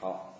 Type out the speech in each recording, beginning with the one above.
好，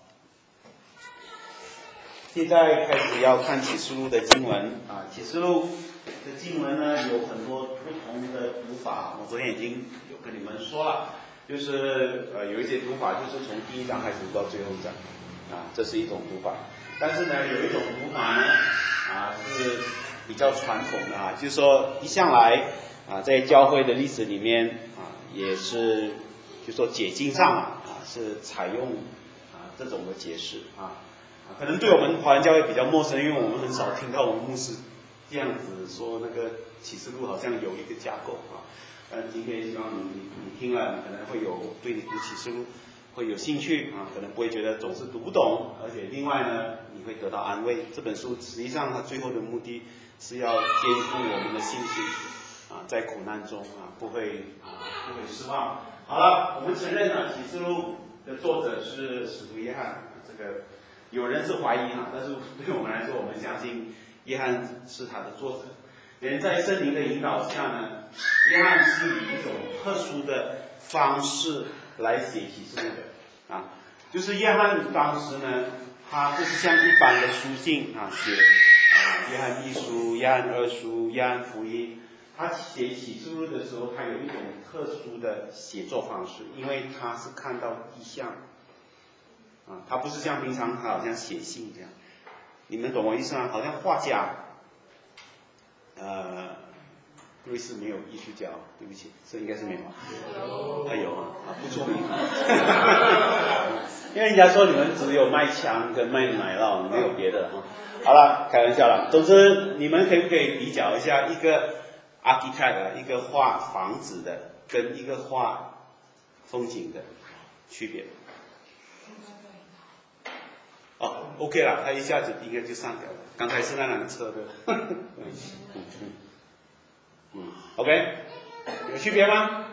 现在开始要看启示录的经文啊。启示录的经文呢有很多不同的读法，我昨天已经有跟你们说了，就是有一些读法就是从第一章开始读到最后一章啊，这是一种读法。但是呢，有一种读法呢是比较传统的啊，就是说一向来在教会的历史里面也是就说解经上是采用这种的解释可能对我们华人教会比较陌生，因为我们很少听到我们牧师这样子说那个启示录好像有一个架构今天希望你听了，你可能会有对你读启示录会有兴趣可能不会觉得总是读不懂，而且另外呢你会得到安慰。这本书实际上它最后的目的是要坚固我们的信心在苦难中不会失望。好了，我们承认启示录的作者是使徒约翰，这个有人是怀疑但是对我们来说，我们相信约翰是他的作者。人在圣灵的引导下呢，约翰是以一种特殊的方式来写启示录的就是约翰当时呢，他不是像一般的书信写约翰一书、约翰二书、约翰福音。他写启示录的时候，他有一种特殊的写作方式，因为他是看到意象他不是像平常他好像写信这样。你们懂我意思吗？好像画家瑞士没有艺术家，对不起，这应该是没有。有不出名。因为人家说你们只有卖枪跟卖奶酪，没有别的好了，开玩笑了。总之，你们可不可以比较一下一个 architect 一个画房子的跟一个画风景的区别？OK 了，他一下子第一个就上掉了，刚才是那辆车的。OK， 有区别吗？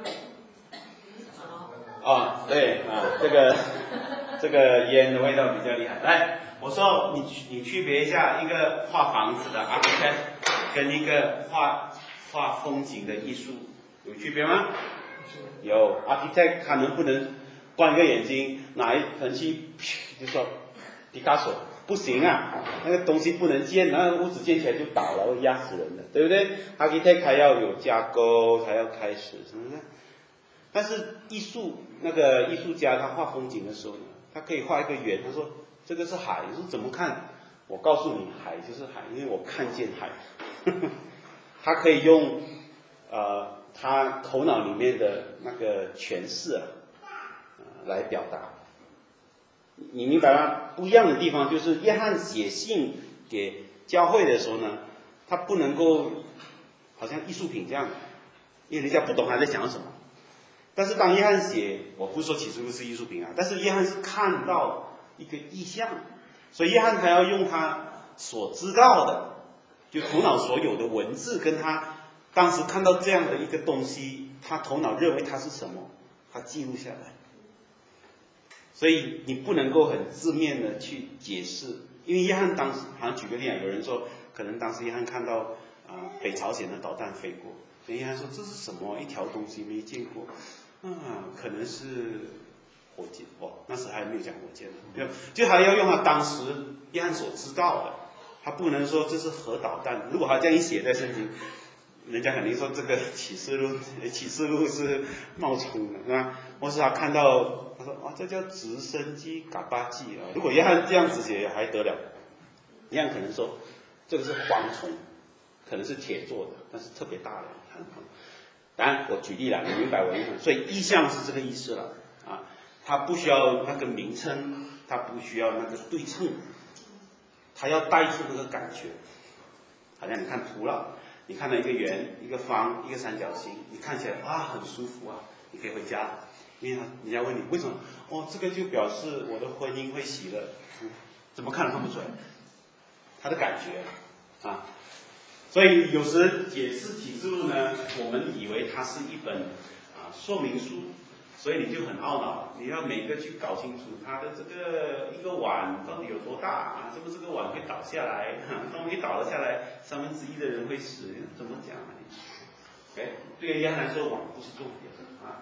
对这个烟的味道比较厉害。来，我说你区别一下一个画房子的 architect 跟一个画风景的艺术有区别吗？有。architect 他能不能关个眼睛拿一盆漆就说毕加索不行那个东西不能建，那个屋子建起来就倒了，会压死人的，对不对？ architect 还要有架构才要开始，是不是？但是那个艺术家他画风景的时候呢，他可以画一个圆，他说这个是海，你说怎么看？我告诉你，海就是海，因为我看见海。他可以用他头脑里面的那个诠释来表达。你明白吗？不一样的地方就是约翰写信给教会的时候呢，他不能够好像艺术品这样，因为人家不懂他在讲什么。但是当约翰写，我不是说启示录是艺术品但是约翰是看到一个意象，所以约翰他要用他所知道的，就头脑所有的文字，跟他当时看到这样的一个东西，他头脑认为它是什么，他记录下来。所以你不能够很字面的去解释，因为约翰当时好像举个例有人说可能当时约翰看到北朝鲜的导弹飞过，所以约翰说这是什么一条东西没见过可能是火箭那时还没有讲火箭就还要用他当时约翰所知道的，他不能说这是核导弹。如果他这样一写在圣经，人家肯定说这个启示录是冒充的，是吧？或是他看到他说这叫直升机嘎巴机如果约翰这样子写还得了？约翰可能说这个是蝗虫，可能是铁做的，但是特别大的。当然我举例了，你明白我的意思。所以意象是这个意思了它不需要那个名称，它不需要那个对称，它要带出那个感觉。好像你看图了，你看到一个圆、一个方、一个三角形，你看起来很舒服你可以回家。因为人家问你为什么这个就表示我的婚姻会喜乐，怎么看都看不出来，他的感觉所以有时解释启示录呢，我们以为它是一本说明书，所以你就很懊恼，你要每个去搞清楚它的这个一个碗到底有多大是不是这个碗会倒下来当一倒了下来1/3的人会死，怎么讲对约翰来说碗不是重点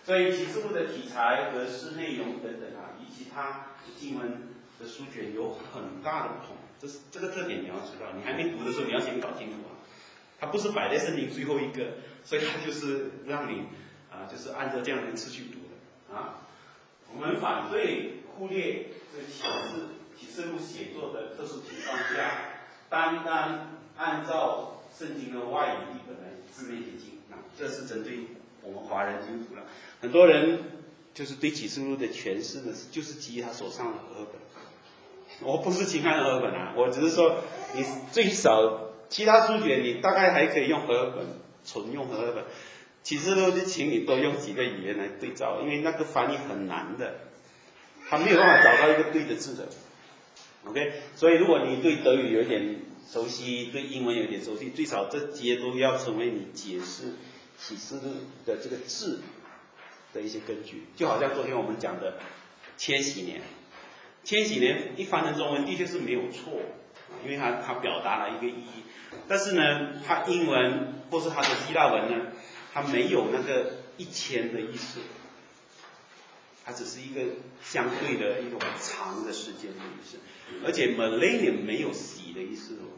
所以启示录的题材、格式、内容等等啊，与其他经文的书卷有很大的不同。这个特点你要知道，你还没读的时候你要先搞清楚啊。它不是摆在圣经最后一个，所以它就是让你就是按照这样的次序读的啊。我们反对忽略这启示录写作的特殊情况下，单单按照圣经的外语译本来字面解经啊，这是针对我们华人基督徒了。很多人就是对启示录的诠释呢，就是基于他手上的和合本。我不是轻看和合本啊，我只是说你最少其他书卷你大概还可以用和合本，纯用和合本。启示录就请你多用几个语言来对照，因为那个翻译很难的，他没有办法找到一个对的字的。OK， 所以如果你对德语有点熟悉，对英文有点熟悉，最少这些都要成为你解释启示录的这个字的一些根据。就好像昨天我们讲的千禧年，千禧年一翻成中文的确是没有错，因为它表达了一个意义，但是呢，它英文或是它的希腊文呢，它没有那个1000的意思，它只是一个相对的一种长的时间的意思，而且 millennium 没有洗的意思哦。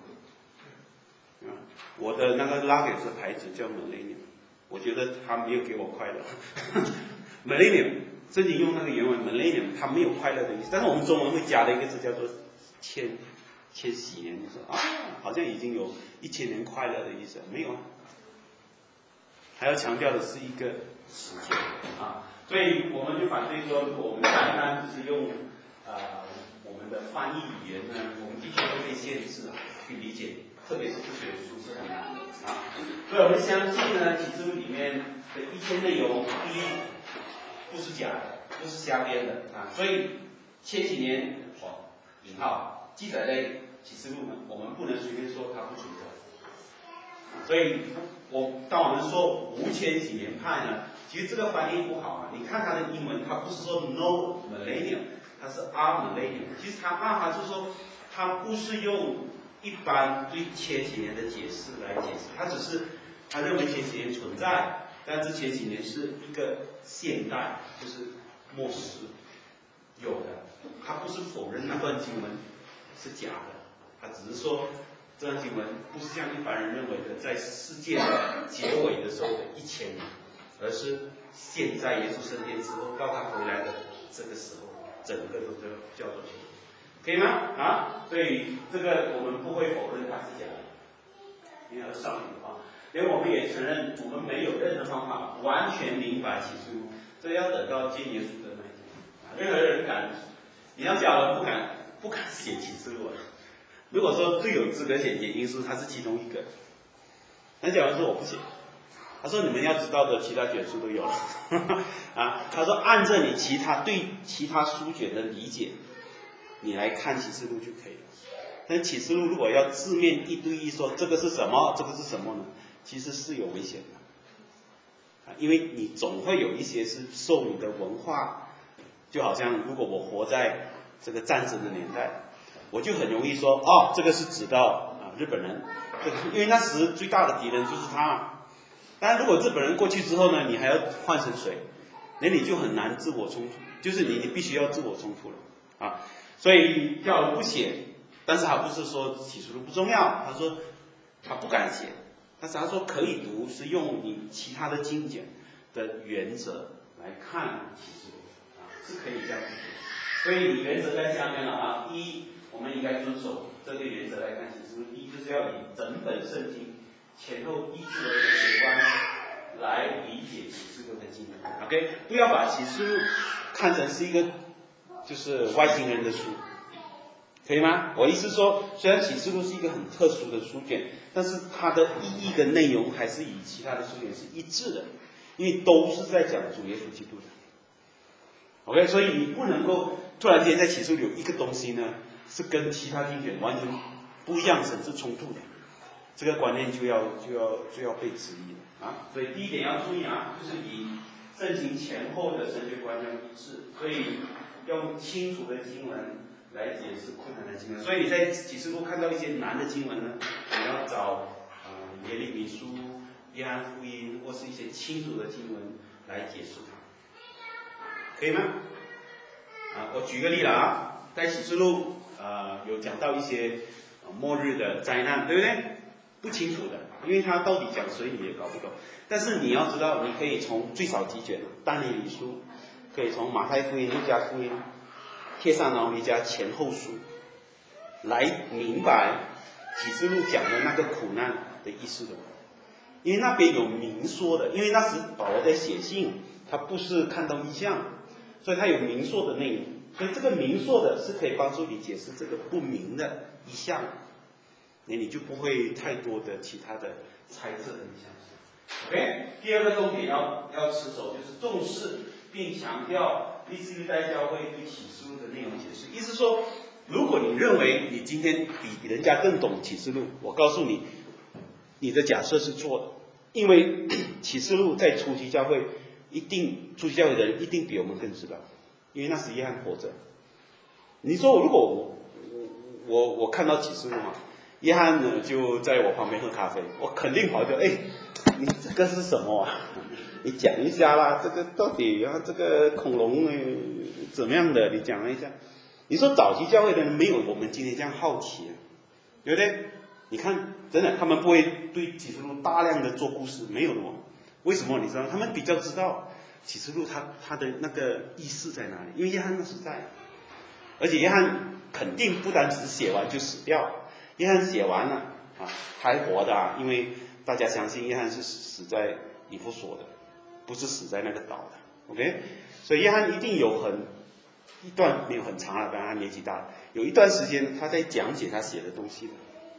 我的那个 luggage 的牌子叫 millennium， 我觉得它没有给我快乐。millennium， 圣经用那个原文 millennium， 它没有快乐的意思，但是我们中文会加了一个字叫做千禧年，就说好像已经有1000年快乐的意思，没有啊。还要强调的是一个时间啊，所以我们就反对说，如果我们单单只是用我们的翻译语言呢，我们的确会被限制去理解，特别是这些书是很难的啊。所以我们相信呢，启示录里面的1000内容，第一不是假的，不是瞎编的啊。所以千禧年引号记载在启示录呢，我们不能随便说它不存在。所以当我们说无千禧年派呢，其实这个翻译不好啊。你看它的英文，它不是说 no millennium， 它是 a millennium。其实它就是说，它不是用一般对千禧年的解释来解释，它只是他认为千禧年存在，但是千禧年是一个现代，就是末世有的。他不是否认那段经文是假的，他只是说这段经文不是像一般人认为的在世界结尾的时候的1000年，而是现在耶稣升天之后到他回来的这个时候，整个都叫做千禧，可以吗？啊，所以这个我们不会否认它是假的，因为它是上帝的话，因为我们也承认我们没有任何方法完全明白启示录，这要等到见耶稣的那一天。任何人你要讲了不敢写启示录啊。如果说最有资格写解经书，他是其中一个。那讲完说我不写，他说你们要知道的其他卷书都有了啊。他说按照你对其他书卷的理解，你来看启示录就可以了。但启示录如果要字面一对一说这个是什么，这个是什么呢？其实是有危险的，因为你总会有一些是受你的文化。就好像如果我活在这个战争的年代，我就很容易说这个是指到日本人，因为那时最大的敌人就是他。但如果日本人过去之后呢，你还要换成谁？那你就很难自我冲突，就是你必须要自我冲突了啊。所以教不写，但是他不是说启示录不重要，他说他不敢写，但是他说可以读，是用你其他的经典的原则来看启示录。是可以这样子，所以原则在下面了啊。第一，我们应该遵守这个原则来看启示录。第一，就是要以整本圣经前后依据的学观来理解启示录的经文。OK， 不要把启示录看成是一个就是外星人的书，可以吗？我意思说，虽然启示录是一个很特殊的书卷，但是它的意义跟内容还是与其他的书卷是一致的，因为都是在讲主耶稣基督的。OK， 所以你不能够突然间在启示录有一个东西呢，是跟其他经卷完全不一样，甚至冲突的，这个观念就要被质疑了啊！所以第一点要注意啊，就是以圣经前后的神学观要一致，所以用清楚的经文来解释困难的经文。所以你在启示录看到一些难的经文呢，你要找耶利米书、约翰福音或是一些清楚的经文来解释它。 可以吗？我举个例了啊，在启示录有讲到一些末日的灾难，对不对？不清楚的，因为他到底讲谁你也搞不懂。但是你要知道，你可以从最少几卷但以理书，可以从马太福音、路加福音、帖撒罗尼迦前后书来明白启示录讲的那个苦难的意思的。因为那边有明说的，因为那时保罗在写信，他不是看到异象，所以他有明说的内容，所以这个明说的是可以帮助你解释这个不明的异象，你就不会太多的其他的猜测的影响。OK， 第二个重点要持守，就是重视并强调历世历代教会对启示录的内容解释。意思说，如果你认为你今天比人家更懂启示录，我告诉你，你的假设是错的，因为启示录在初期教会初期教会的人一定比我们更知道，因为那时约翰活着。你说如果我看到启示录嘛，约翰呢就在我旁边喝咖啡，我肯定跑掉，你这个是什么啊？你讲一下啦，这个到底这个恐龙怎么样的？你讲一下。你说早期教会的人没有我们今天这样好奇，对不对？你看，真的，他们不会对启示录大量的做故事，没有的。为什么？你知道，他们比较知道启示录它的那个意思在哪里，因为约翰那时在，而且约翰肯定不单只是写完就死掉，约翰写完了还活的因为大家相信约翰是死在以弗所的，不是死在那个岛的。OK， 所以约翰一定有一段没有很长了，当然他年纪大了，有一段时间他在讲解他写的东西的。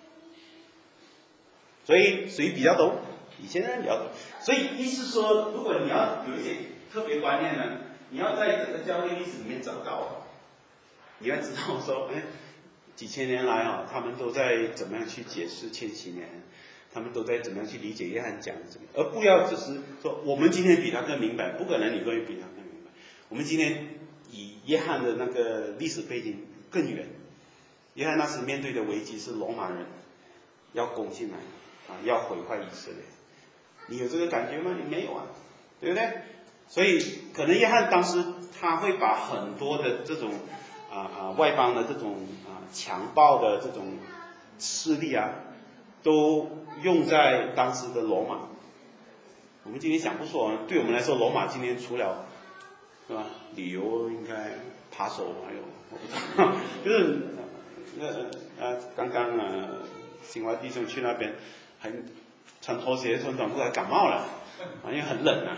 所以谁比较懂？以前的人比较懂。所以意思说，如果你要有一些特别观念呢，你要在整个教会历史里面找到，你要知道说，几千年来他们都在怎么样去解释千禧年，他们都在怎么样去理解约翰讲的什么，而不要只是说我们今天比他更明白，不可能你会比他更明白。我们今天以约翰的那个历史背景更远，约翰那时面对的危机是罗马人要攻进来。要毁坏以色列，你有这个感觉吗？你没有啊，对不对？所以可能约翰当时他会把很多的这种外邦的这种强暴的这种势力都用在当时的罗马。我们今天想不说，对我们来说，罗马今天除了是吧，旅游应该扒手，还有我不知道，就是刚刚新华弟兄去那边。还穿拖鞋穿短裤还感冒了，因为很冷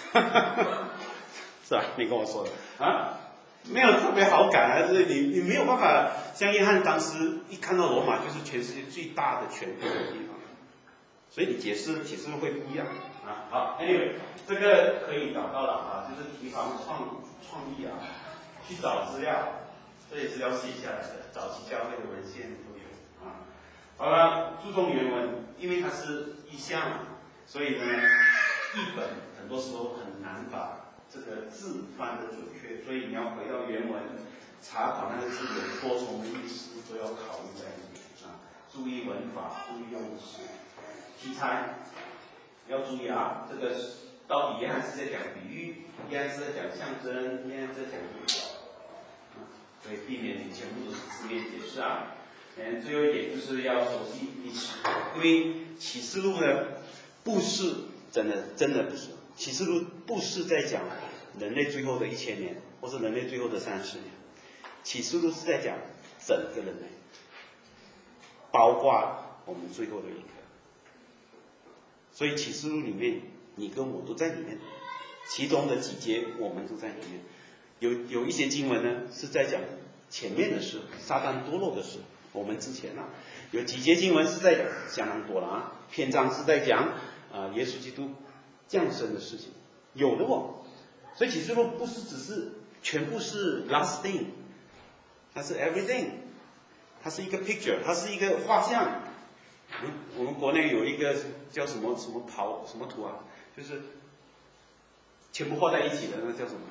是吧？你跟我说的没有特别好感就是你没有办法像约翰当时一看到罗马就是全世界最大的权力的地方，所以你解释启示录会不一样好 ，anyway， 这个可以找到了就是提防创意去找资料，这些资料写下来的，早期教会的文献都有好了，注重原文，因为它是意象，所以呢，译本很多时候很难把这个字翻得准确，所以你要回到原文，查考那个字有多重的意思，都要考虑在里面注意文法，注意用词，题材要注意这个到底约翰是在讲比喻，约翰是在讲象征，约翰是在讲预表所以避免你全部都是字面解释最后一点就是要熟悉历史，因为启示录呢不是真的不是，启示录不是在讲人类最后的1000年，或是人类最后的30年，启示录是在讲整个人类，包括我们最后的一刻。所以启示录里面，你跟我都在里面，其中的几节我们都在里面。有一些经文呢是在讲前面的事，撒旦堕落的事。我们之前有几节经文是在讲相当多了篇章是在讲耶稣基督降生的事情，有的所以启示录不是只是全部是 last thing， 它是 everything， 它是一个 picture， 它是一个画像。我们国内有一个叫什么什么图就是全部画在一起的，那叫什么？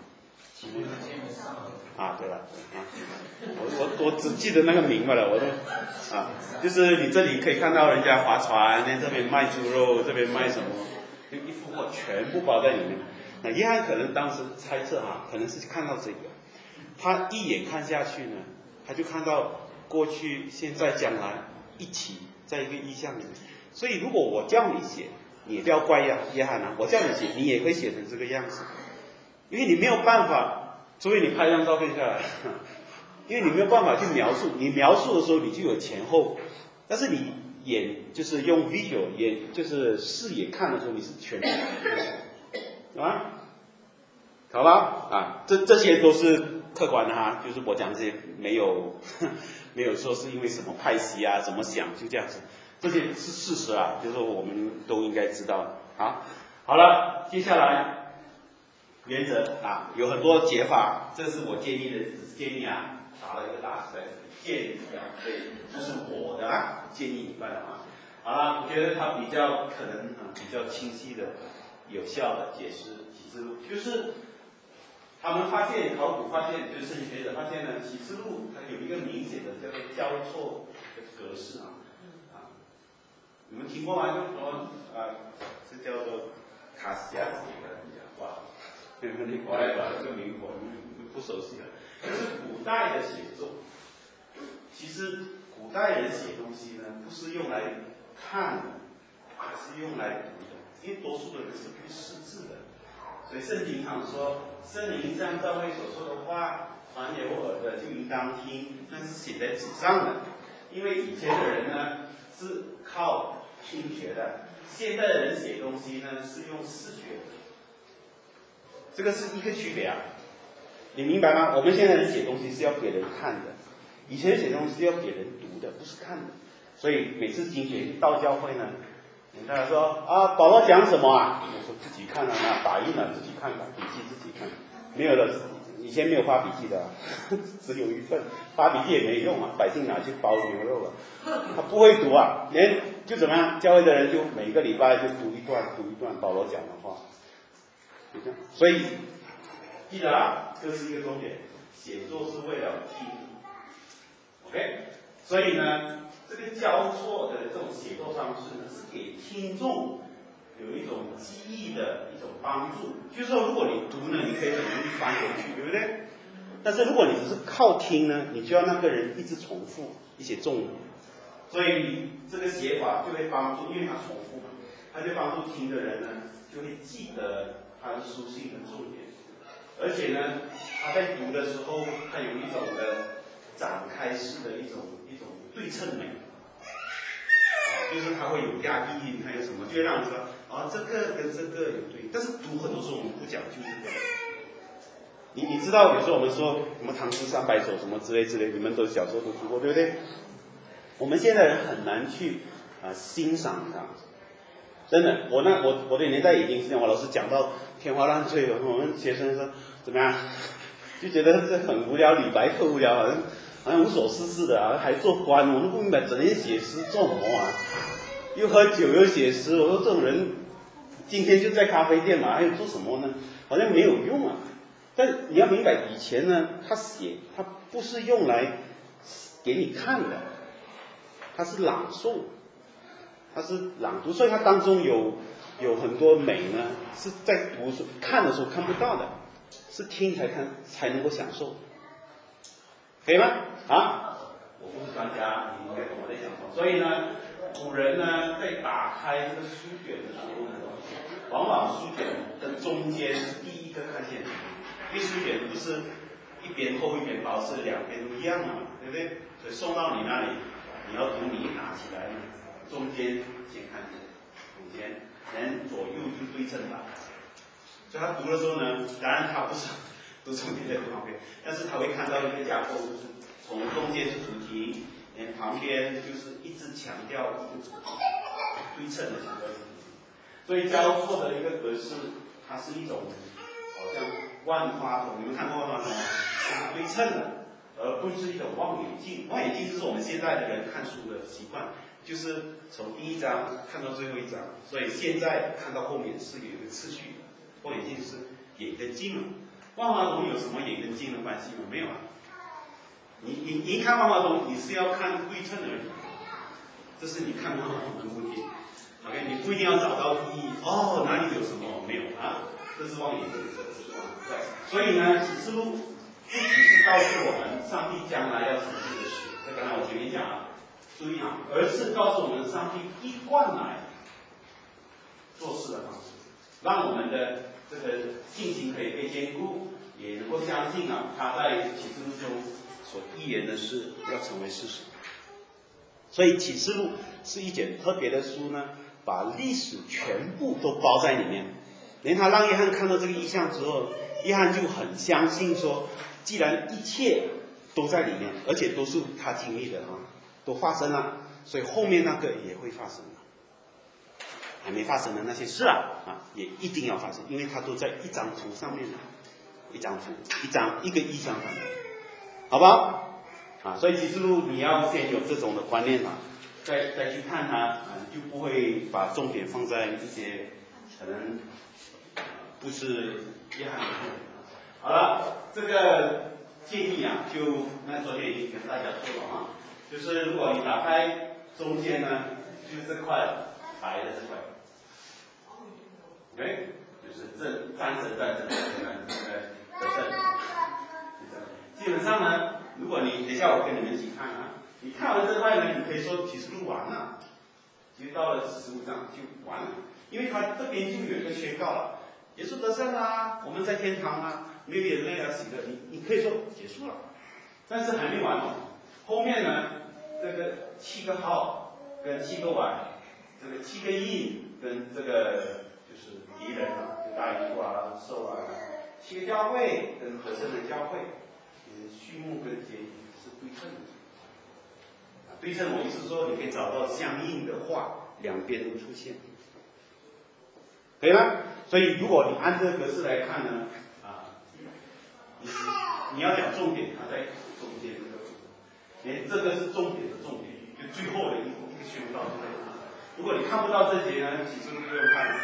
对了，我只记得那个名字了，我都就是你这里可以看到人家划船，这边卖猪肉，这边卖什么，就一幅画全部包在里面。 那约翰可能当时猜测可能是看到这个，他一眼看下去呢，他就看到过去、现在、将来一起在一个意象里面。所以如果我叫你写，你也不要怪约翰我叫你写，你也会写成这个样子，因为你没有办法，除非你拍张照片下来，因为你没有办法去描述，你描述的时候你就有前后，但是你眼就是用 visual 眼就是视野看的时候，你是全部好吧这些都是客观的就是我讲这些没有说是因为什么派系怎么想就这样子，这些是事实就是我们都应该知道。好了，接下来原则有很多解法，这是我建议的，只是建议打了一个大字建议所以这是我的建议以外好了，我觉得它比较可能比较清晰的、有效的解释启示录，就是他们考古发现，就是圣经学者发现呢，启示录它有一个明显的叫做交错的格式你们听过吗？就说是叫做卡西亚字的哇，你过来把这个名我们不熟悉就是古代的写作。其实古代人写东西呢，不是用来看的，而是用来读的，因为多数的人是不识字的。所以圣经常说，圣灵像教会所说的话，凡有耳的就应当听，那是写在纸上的。因为以前的人呢是靠听觉的，现在的人写东西呢是用视觉的，这个是一个区别你明白吗？我们现在人写东西是要给人看的，以前写东西是要给人读的，不是看的。所以每次经学到教会呢，人家说保罗讲什么我说自己看打印了自己看笔记自己看，没有了，以前没有发笔记的只有一份，发笔记也没用百姓拿去包牛肉了，他不会读就怎么样？教会的人就每个礼拜就读一段保罗讲的话，就这样。所以记得这是一个重点，写作是为了听 ，OK？ 所以呢，这个交错的这种写作方式呢，是给听众有一种记忆的一种帮助。就是说，如果你读呢，你可以很容易翻回去，对不对？但是如果你只是靠听呢，你就要那个人一直重复一些重点，所以这个写法就会帮助，因为它重复嘛，它就帮助听的人呢就会记得他的书信的重点，而且呢，他在读的时候，他有一种的展开式的一种对称美，就是它会有押韵，还有什么，就会让你说这个跟这个有对。但是读很多时候我们不讲究这个。你知道有时候我们说什么唐诗300首什么之类，你们都小时候都读过，对不对？我们现在人很难去欣赏它，真的。我的年代已经是这样，我老师讲到天花乱坠了，我们学生说怎么样，就觉得这很无聊，李白特无聊，好像无所事事的还做官，我都不明白，整天写诗做什么又喝酒又写诗，我说这种人今天就在咖啡店还有做什么呢？好像没有用但你要明白，以前呢，他写他不是用来给你看的，他是朗诵，他是朗读，所以它当中有很多美呢，是在读书看的时候看不到的，是听才能够享受，可以吗？我不是专家，你应该懂我在讲什么。所以呢，古人呢在打开这个书卷的时候呢，往往书卷的中间是第一个看见的。因为书卷不是一边厚一边薄，是两边都一样的嘛，对不对？所以送到你那里，你要读，你一拿起来，中间先看见，中间，然后左右就对称吧。所以他读的时候呢，当然他不是读中间在读旁边，但是他会看到一个架构，就是从中间是主题，旁边就是一直强调一个主题，对称的强调一个主题。所以交错的一个格式，它是一种好像万花筒，你们看过万花筒吗？是对称的，而不是一种望远镜。望远镜就是我们现在的人看书的习惯，就是从第一章看到最后一章，所以现在看到后面是有一个次序的。望远镜是眼跟镜万花筒有什么眼跟镜的关系吗？没有你一看万花筒，你是要看对称而已，这是你看万花筒的目的。OK， 你不一定要找到意义哪里有什么没有这是望远镜的测试啊。所以呢，启示录不只是告诉我们上帝将来要成就的事，这刚才我前面讲了，注意啊，而是告诉我们上帝一贯来做事的方式，让我们的这个信心可以被坚固，也能够相信啊，他在启示录中所预言的事要成为事实。所以启示录是一卷特别的书呢，把历史全部都包在里面。连他让约翰看到这个异象之后，约翰就很相信说，既然一切都在里面，而且都是他经历的啊，都发生了，所以后面那个也会发生了。还没发生的那些事也一定要发生，因为它都在一张图上面，一张图，一个异象上面，好不好？所以启示录你要先有这种的观念再去看它就不会把重点放在一些可能不是约翰的重点。好了，这个建议就那昨天已经跟大家说了就是如果你打开中间呢，就是这块白的这块。OK， 就是战神的正，基本上呢，如果你等一下我跟你们一起看你看完这块呢，你可以说启示录完了，其实到了15章就完了，因为它这边就有一个宣告了，耶稣得胜啦，我们在天堂没有眼泪喜乐，你可以说结束了，但是还没完后面呢，这个7个号跟7个碗，这个7个印跟这个。就是敌人就大鱼兽7个教会跟合圣的教会，序幕跟结局是对称的。对称我意思说，你可以找到相应的话，两边都出现，可以吗？所以如果你按这个格式来看呢，你要讲重点，它在中间这个是重点的重点，就最后的一个宣告就在这。如果你看不到这节呢，其实不用看。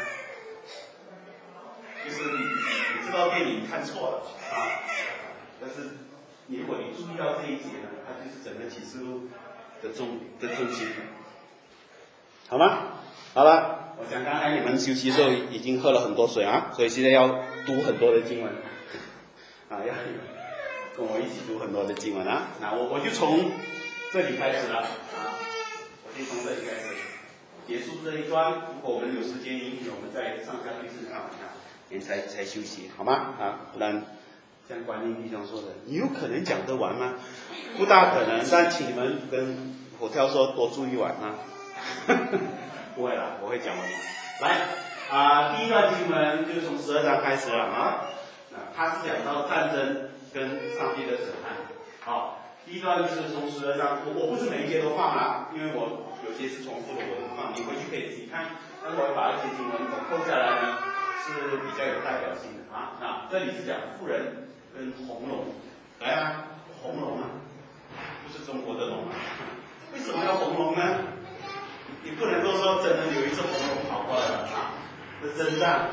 就是你知道电影看错了但是如果你注意到这一节呢，它就是整个启示录的中心，好吗？好了，我想刚才你们休息的时候已经喝了很多水所以现在要读很多的经文要跟我一起读很多的经文那我就从这里开始了我先从这里开始结束这一段，如果我们有时间允许，我们再上下对视看一下。才休息，好吗？不然像观音弟兄说的，你有可能讲得完吗？不大可能，但请你们跟火挑说多住一晚不会啦，我会讲完的。来第一段经文就是从12章开始了它是讲到战争跟上帝的审判。好，第一段是从12章，我不是每一节都放因为我有些是重复的，我都不放，你回去可以自己看。但是我会把一些经文扣下来呢。是比较有代表性的那这里是讲妇人跟红龙，来红龙不是中国的龙为什么要红龙呢？你不能够说真的有一只红龙跑过来了是征战。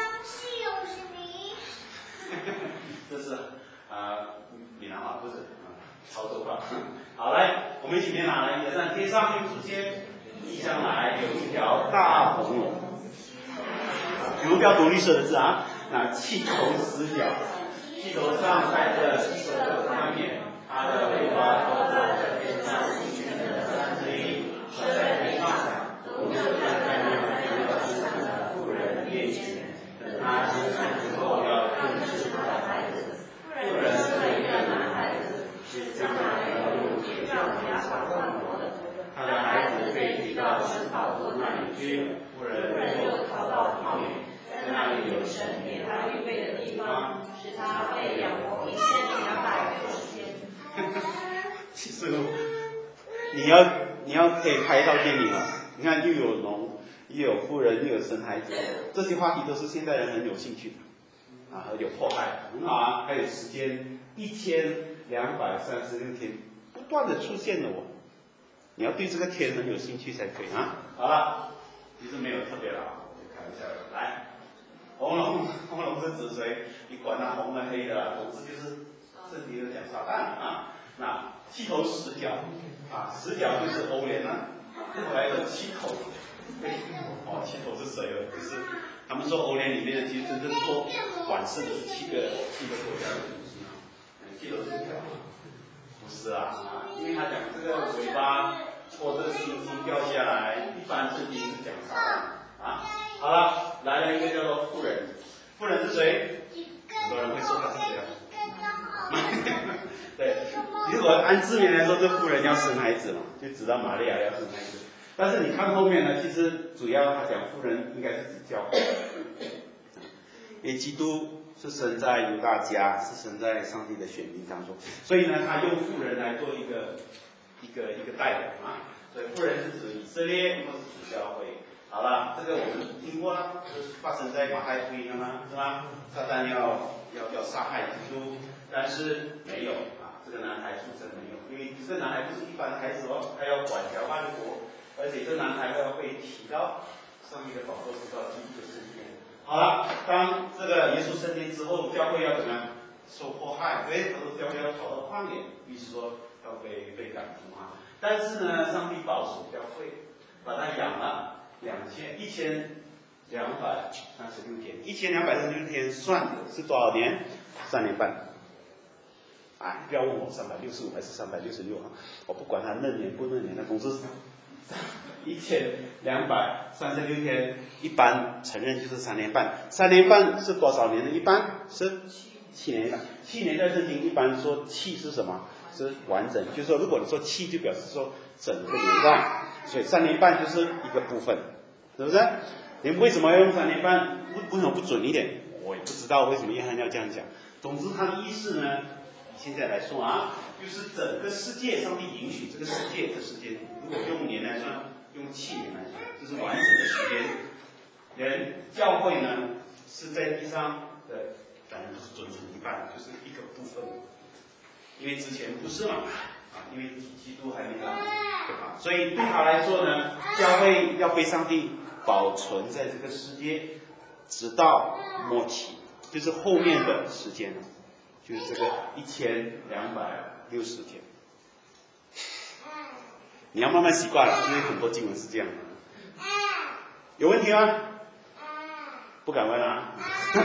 这是闽南话不是潮州话。好，来，我们一起念来，1、2、3，天上又出现地上来有一条大红龙。你们不要读绿色的字那气头10角，气头上带着7个冠冕，它的尾巴都长着天上7群的3只鹰，射在地上，都站在那生产的妇人面前，等他生产之后要更吃他的孩子。妇人生一个男孩子，是将来要用铁杖压垮万国的。他的孩子被提到神宝座那里去，妇人又逃到旷野。在那里有神给他预备的地方，使他被养活1260天。启示录，你要可以拍到电影了。你看，又有龙，又有妇人，又有生孩子，这些话题都是现代人很有兴趣的很有迫害，很好还有时间1236天，不断的出现了你要对这个天很有兴趣才可以好了，其实没有特别的我就看一下来。红龙是指谁？你管它红的黑的，总之就是圣经的讲撒旦那气头10角10角就是欧元后来的气头气头是谁了？就是他们说欧联里面其实真正做管事的是七个国家的主席啊，记得是这样吗？不是啊，因为他讲这个尾巴拖着星星掉下来，一般圣经是讲啥啊？好了，来了一个叫做妇人，妇人是谁？很多人会说他是谁啊？对，如果按字面来说，这妇人要生孩子嘛，就知道玛利亚要生孩子。但是你看后面呢，其实主要他讲妇人应该是指教会，因为基督是生在犹大家，是生在上帝的选民当中，所以呢，他用妇人来做一个代表啊。所以妇人是指以色列，或是指教会。好了，这个我们听过了，就是发生在马太福音了吗？是吧？撒旦要杀害基督，但是没有啊，这个男孩出生没有，因为这个男孩不是一般的孩子哦，他要管辖万国，而且这男孩要被提到上帝的宝座，直到基督的升天。好了，当这个耶稣升天之后，教会要怎么样？受迫害，所以教会要跑到旷野，意思说要被赶出啊。但是呢，上帝保守教会，把他养了1236天，1236天算是多少年？3年半。哎，不要问我365还是366啊，我不管他嫩年不嫩年的，总之1236天，一般承认就是3年半。3年半是多少年呢？一般是7年半。7年在圣经一般说7是什么？是完整，就是说，如果你说7，就表示说整个年段，所以3年半就是一个部分，是不是？你为什么要用3年半？为什么不准一点？我也不知道为什么约翰要这样讲。总之，他的意思呢，现在来说啊，就是整个世界，上帝允许这个世界的时间，如果用年来算，用7年来算，就是完整的时间。人教会呢是在地上的，反正就是准成一半，就是一个部分。因为之前不是嘛，因为基督还没来，所以对他来说呢，教会要被上帝保存在这个世界，直到末期，就是后面的时间，就是这个1260天。你要慢慢习惯了，因为很多经文是这样的。有问题吗？不敢问啊。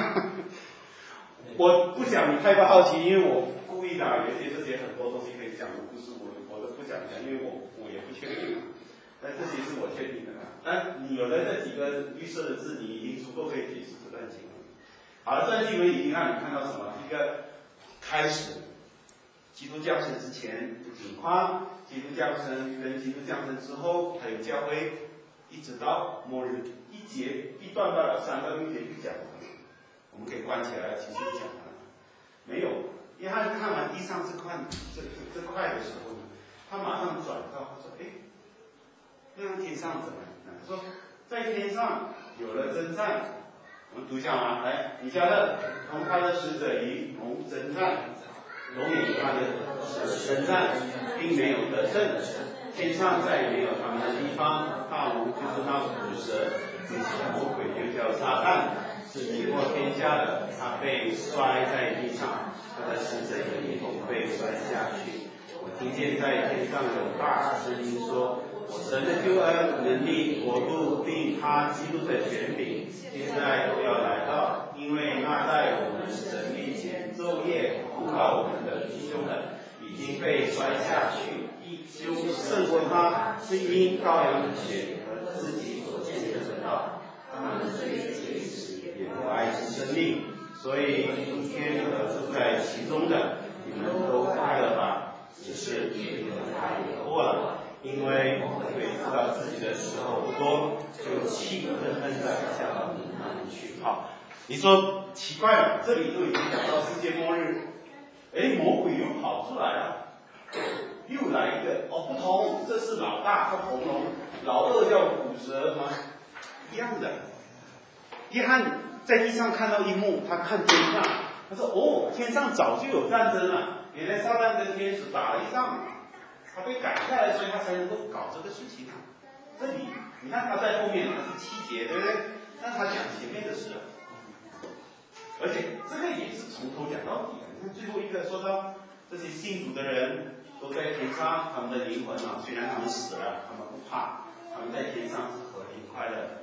我不想你太过好奇，因为我故意的，有些这些很多东西可以讲的故事，我都不想讲，因为我也不确定。但这些是我确定的。但你有了这几个绿色的字，你已经足够可以解释这段经文。好了，这段经文已经让你看到什么？一个开始，基督降生之前的情况，基督降生跟基督降生之后，还有教会，一直到末日，一段到了3到6节就讲完了。我们可以关起来，其实讲完了。没有，因为他看完地上这块的时候呢，他马上转到他说：“哎，那天上怎么？”他说：“在天上有了征战。”我们读一下嘛，来，以下的同他的使者与龙征战，龙也与他的征战，并没有得胜。天上再也没有他们的地方。大龙就是那毒蛇，这些魔鬼就叫撒旦。是经过天下的，他被摔在地上，他的使者也一同被摔下去。我听见在天上有大声音说：“神的救恩、能力、国度，并他基督的权柄，现在都要来到，因为那在我们神面前昼夜控告我们的弟兄们，已经被摔下去，一就胜过他，是因羔羊的血和自己所见证的道。他们虽也不爱惜生命，所以诸天和住在其中的，你们都快乐吧。只是你们太有祸了，因为鬼知道自己的时候不多，就气愤愤的向他们去。好，你说奇怪了，这里都已经讲到世界末日，魔鬼又跑出来了，又来一个不同，这是老大叫红龙，老二叫虎蛇吗？一样的。约翰在地上看到一幕，他看天上，他说：“天上早就有战争了，原来撒旦跟天使打了一仗，他被赶下来，所以他才能够搞这个事情啊。”这里你看他在后面，他是7节，对不对？但他讲前面的事，而且这个也是从头讲到底的。你看最后一个说到这些信主的人都在天上，他们的灵魂虽然他们死了，他们不怕，他们在天上是和平快乐的。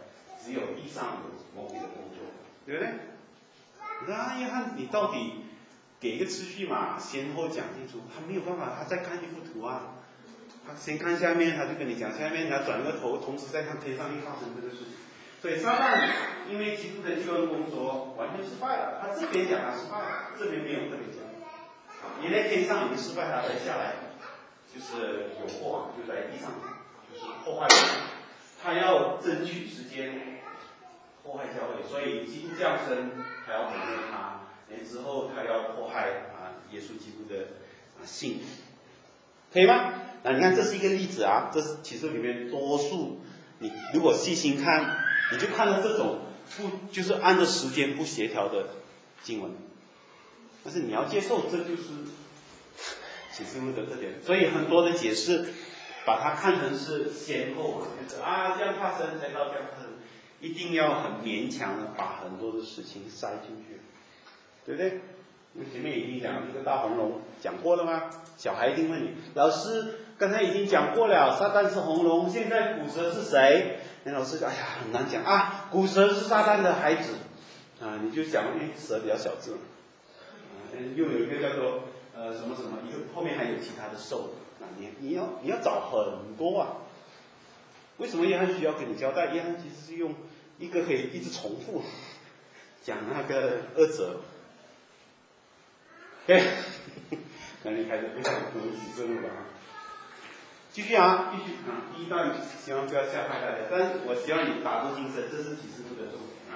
只有地上有魔鬼的工作，对不对？那约翰，你到底给一个次序嘛，先后讲清楚，他没有办法，他在看一幅图啊，他先看下面，他就跟你讲下面，他转个头，同时在看天上又发生这个事情。所以撒旦因为基督的救恩工作完全失败了，他这边讲他失败了，这边没有特别讲。你在天上已经失败了，再下来就是有祸，就在地上就是破坏人，他要争取时间破坏教会，所以基督降生，他要毁灭他，之后他要迫害耶稣基督的信，可以吗？那你看这是一个例子啊，这是启示里面多数你如果细心看，你就看到这种就是按照时间不协调的经文，但是你要接受，这就是启示录的特点。所以很多的解释把它看成是先后嘛，就是这样发生才到这样发生，一定要很勉强的把很多的事情塞进去，对不对？因为前面已经讲这个大红龙讲过了吗？小孩一定问你，老师刚才已经讲过了，撒旦是红龙，现在古蛇是谁？那老师说，哎呀，很难讲啊，古蛇是撒旦的孩子你就讲蛇比较小只，又有一个叫做什么什么，后面还有其他的兽，你要找很多啊。为什么约翰需要跟你交代？约翰其实是用一个可以一直重复讲那个二者。对，那你开始不想读启示录了啊？继续第一段希望不要吓坏大家，但是我希望你打入精神，这是启示录的重点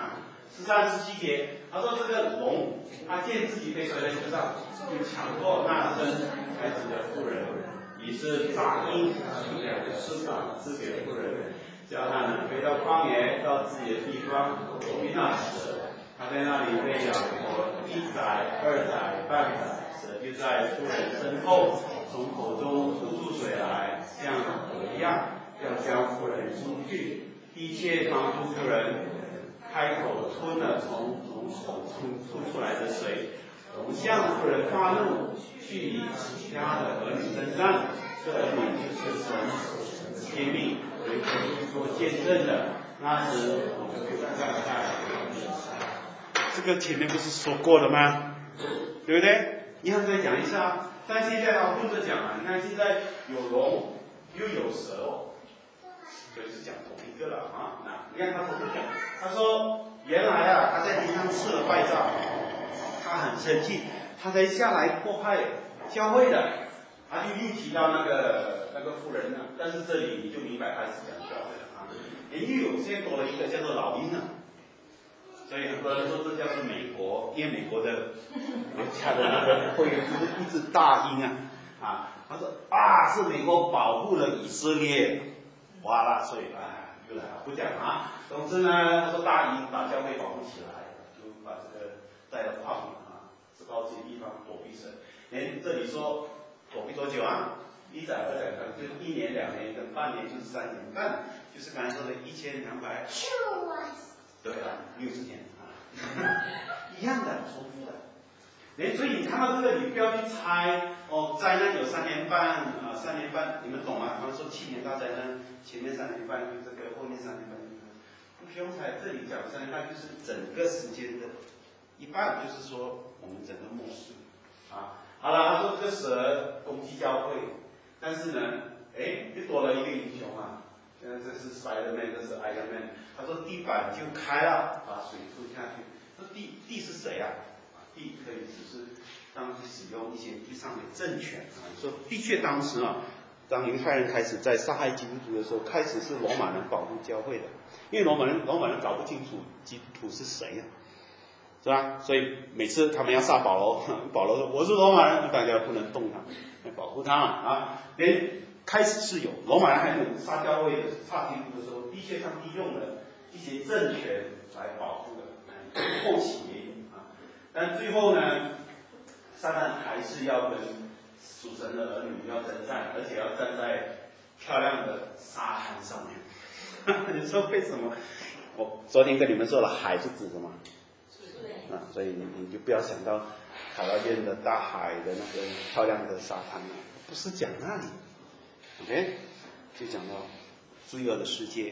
13、17节，他说这个龙，他见自己被摔在树上，就抢过那生孩子的妇人，于是打印2个翅膀赐给妇人，叫他能飞到旷野，到自己的地方躲避那蛇。他在那里被养活1载、2载、半载，蛇就在妇人身后，从口中吐出水来，像河一样，要将妇人冲去。一切帮助妇人开口吞了从口中吐出来的水，龙向妇人发怒，去以其他的儿女征战，这儿女就是神的诫命，为可以做见证的。那时我们就站在这个前面不是说过了吗？对不对？你看再讲一下，但现在他混着讲你看现在有龙又有蛇所以是讲同一个了那你看他怎么讲？他说原来他在天上吃了败仗，他很生气，他才下来迫害教会的，他就又提到那个妇人了，但是这里你就明白他是讲教会的又有现在多了一个叫做老鹰所以很多人说这叫做美国，因为美国的国家的那个会就是一只大鹰他说是美国保护了以色列，哇啦，所以又来了，不讲总之呢，他说大鹰把教会保护起来，就把这个带到旷野知道这些地方躲避神。这里说躲避多久1载、2载，就是1年、2年跟半年，就是3年半，就是刚才说的1200。对60天一样的重复的。所以你看到这个，你不要去猜灾难有3年半3年半，你们懂吗？他们说7年大灾难，前面3年半就这个，后面3年半就这个，不用猜。这里讲3年半就是整个时间的一半，就是说我们整个末世好了，他说这个蛇攻击教会，但是呢，又多了一个英雄现在这是 Spider-Man， 这是 Iron Man。他说地板就开了，把水吐下去。说地是谁地可以只是当时使用一些地上的政权说的确当时当犹太人开始在杀害基督徒的时候，开始是罗马人保护教会的，因为罗马人搞不清楚基督徒是谁是吧？所以每次他们要杀保罗，保罗说我是罗马人，大家不能动他，要保护他开始是有罗马人还有杀教会的、杀基督的时候，的确上帝用了一些政权来保护的，后期但最后呢，撒旦还是要跟属神的儿女要征战，而且要站在漂亮的沙滩上面。你说为什么？我昨天跟你们说了，海是指什么？所以你就不要想到卡拉边的大海的那个漂亮的沙滩不是讲那里。OK， 就讲到罪恶的世界，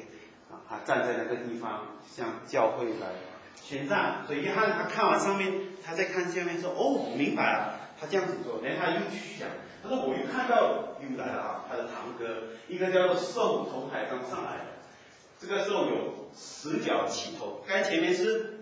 他站在那个地方向教会来宣战。所以约翰他看完上面，他再看下面说：“哦，明白了。”他这样子做，然后他又继续讲，他说：“我又看到又来了啊，他的堂哥，一个叫做兽从海上上来的，这个兽有10角7头，刚才前面是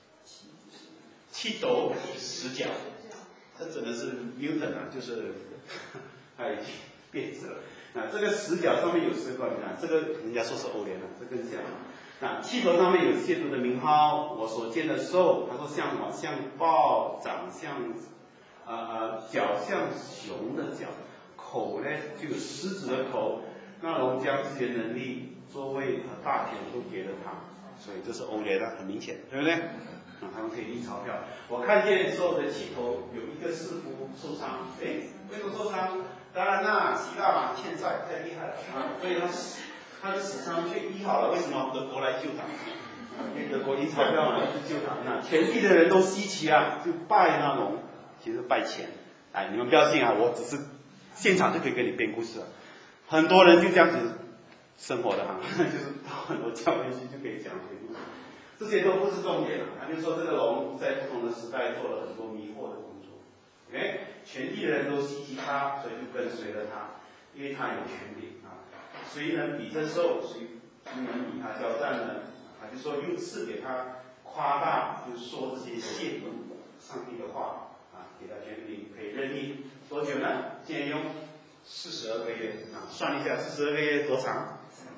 7头10角，这真的是 Newton 啊，就是他已经变质了。那这个10角上面有10个，你看这个人家说是欧联了，这更像。那7头上面有亵渎的名号，我所见的兽，他说像什么？像豹，长像脚像熊的脚，口呢就有狮子的口。那龙将自己的能力、座位和大权都给了他，所以这是欧联的，很明显，对不对？他们可以印钞票。我看见所有的7头有一个士夫受伤，为什么受伤？当然啦，希腊嘛，欠债太厉害了啊，所以他的死伤却医好了。为什么？德国来救他，因为德国印钞票嘛，去救他。那全地的人都稀奇啊，就拜那龙，其实拜钱。哎，你们不要信啊，我只是现场就可以跟你编故事了。很多人就这样子生活的哈，就是到很多教会去就可以讲鬼故事。这些都不是重点了，他就说这个龙在不同的时代做了很多迷惑的工作。OK， 全地的人都希奇他，所以就跟随了他，因为他有权柄啊。谁能比这兽？谁能与他交战呢？他就说又赐给他夸大，就说这些亵渎上帝的话啊，给他权柄可以任意多久呢？现在用42个月啊，算一下42个月多长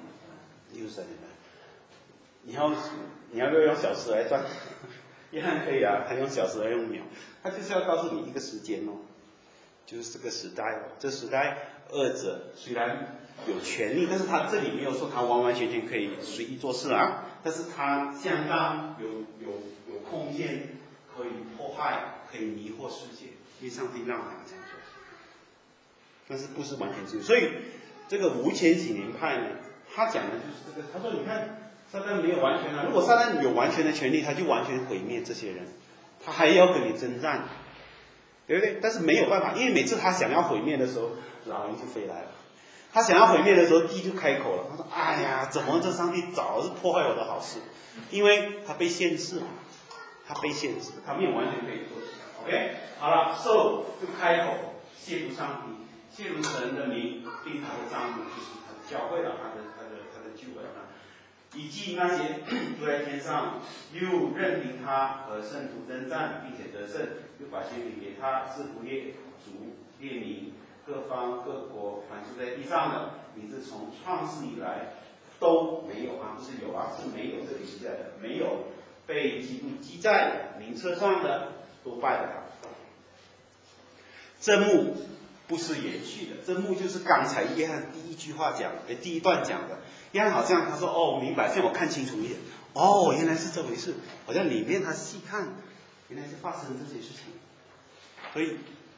？62年半。你要不要用小时来算？约翰可以啊，他用小时来用秒，他就是要告诉你一个时间哦，就是这个时代哦。这时代二者虽然有权利，但是他这里没有说他完完全全可以随意做事啊，但是他相当有空间可以迫害，可以迷惑世界，因为上帝让他这样做，但是不是完全自由。所以这个无钱禧年派呢，他讲的就是这个，他说你看。撒旦没有完全啊！如果撒旦有完全的权利，他就完全毁灭这些人，他还要跟你征战，对不对？但是没有办法，因为每次他想要毁灭的时候，老鹰就飞来了。他想要毁灭的时候，地就开口了。他说：“哎呀，怎么这上帝早是破坏我的好事？因为他被限制嘛，他被限制，他没有完全可以做起来。OK， 好了，兽就开口亵渎上帝，亵渎神的名，并他的帐幕，就是他的教会了，他的救恩了。”以及那些住在天上，又任凭他和圣徒征战，并且得胜，又把权柄给他，制服列族、列民、各方各国，凡住在地上的，名字从创世以来都没有啊，不是有啊，是没有，这里记载的没有被基督记在名册上的，都拜了他。这幕不是延续的，这幕就是刚才约翰第一句话讲的，第一段讲的。约翰好像他说哦，明白，让我看清楚一点。哦，原来是这回事，好像里面他细看，原来是发生这些事情。所以，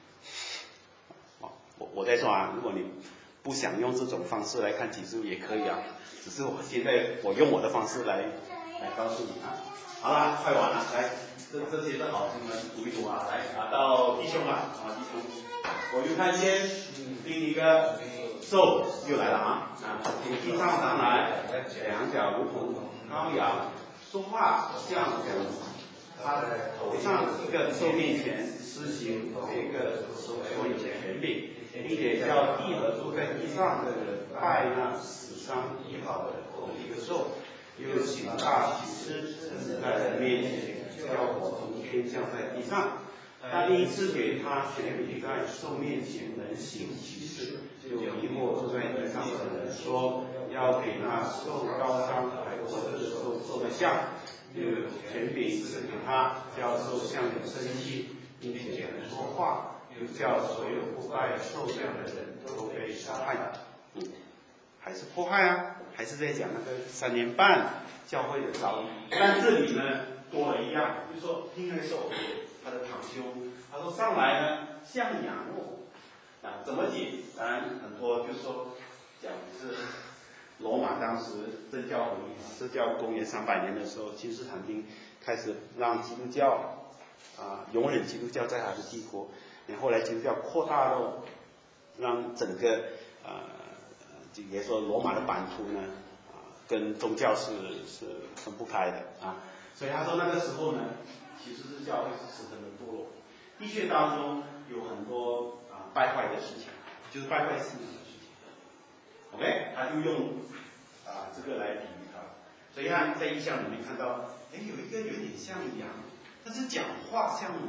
我在说啊，如果你不想用这种方式来看启示录也可以啊，只是我现在我用我的方式来告诉你啊。好了，快完了，来，这些是好经文，读一读啊，来啊，到弟兄了啊，弟兄，我又看见另一个。兽又来了啊！从地上上来，2脚如同羔羊，说话像人。他头上一个兽面前施行这个所有的权柄，并且叫地和住在地上的人拜那死伤医好的同一个兽，又行大启示，呈在人面前，叫火从天降在地上。他第一次给他权柄在兽面前能行启示。就迷惑坐在地上的人说，要给那受高伤还活着的兽的像，又有权柄赐给他，叫兽像有生气，并且能说话，又叫所有不拜兽像的人都被杀害。还是迫害啊，还是在讲那个3年半教会的遭遇。但这里呢多了一样，就是说另外兽他的堂兄，他说上来呢像羊哦。怎么解？当然很多就是说讲是罗马当时政教合一，这叫公元300年的时候，君士坦丁开始让基督教容忍基督教在他的帝国，然后来基督教扩大到让整个也说罗马的版图呢跟宗教是分不开的啊。所以他说那个时候呢，其实是教会是十分的堕落，的确当中有很多败坏的事情，就是败坏信仰的事情。OK， 他就用这个来比喻他。所以看在意象里面看到，哎，有一个有点像羊，但是讲话像牛，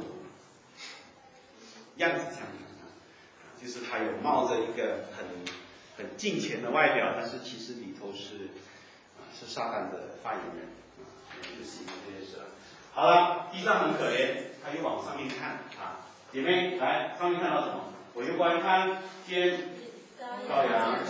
样子像羊，就是他有冒着一个很敬虔的外表，但是其实里头是撒旦的发言人就喜欢这些事了。好了，地上很可怜，他又往上面看姐妹来上面看到什么？我又观看见羔羊。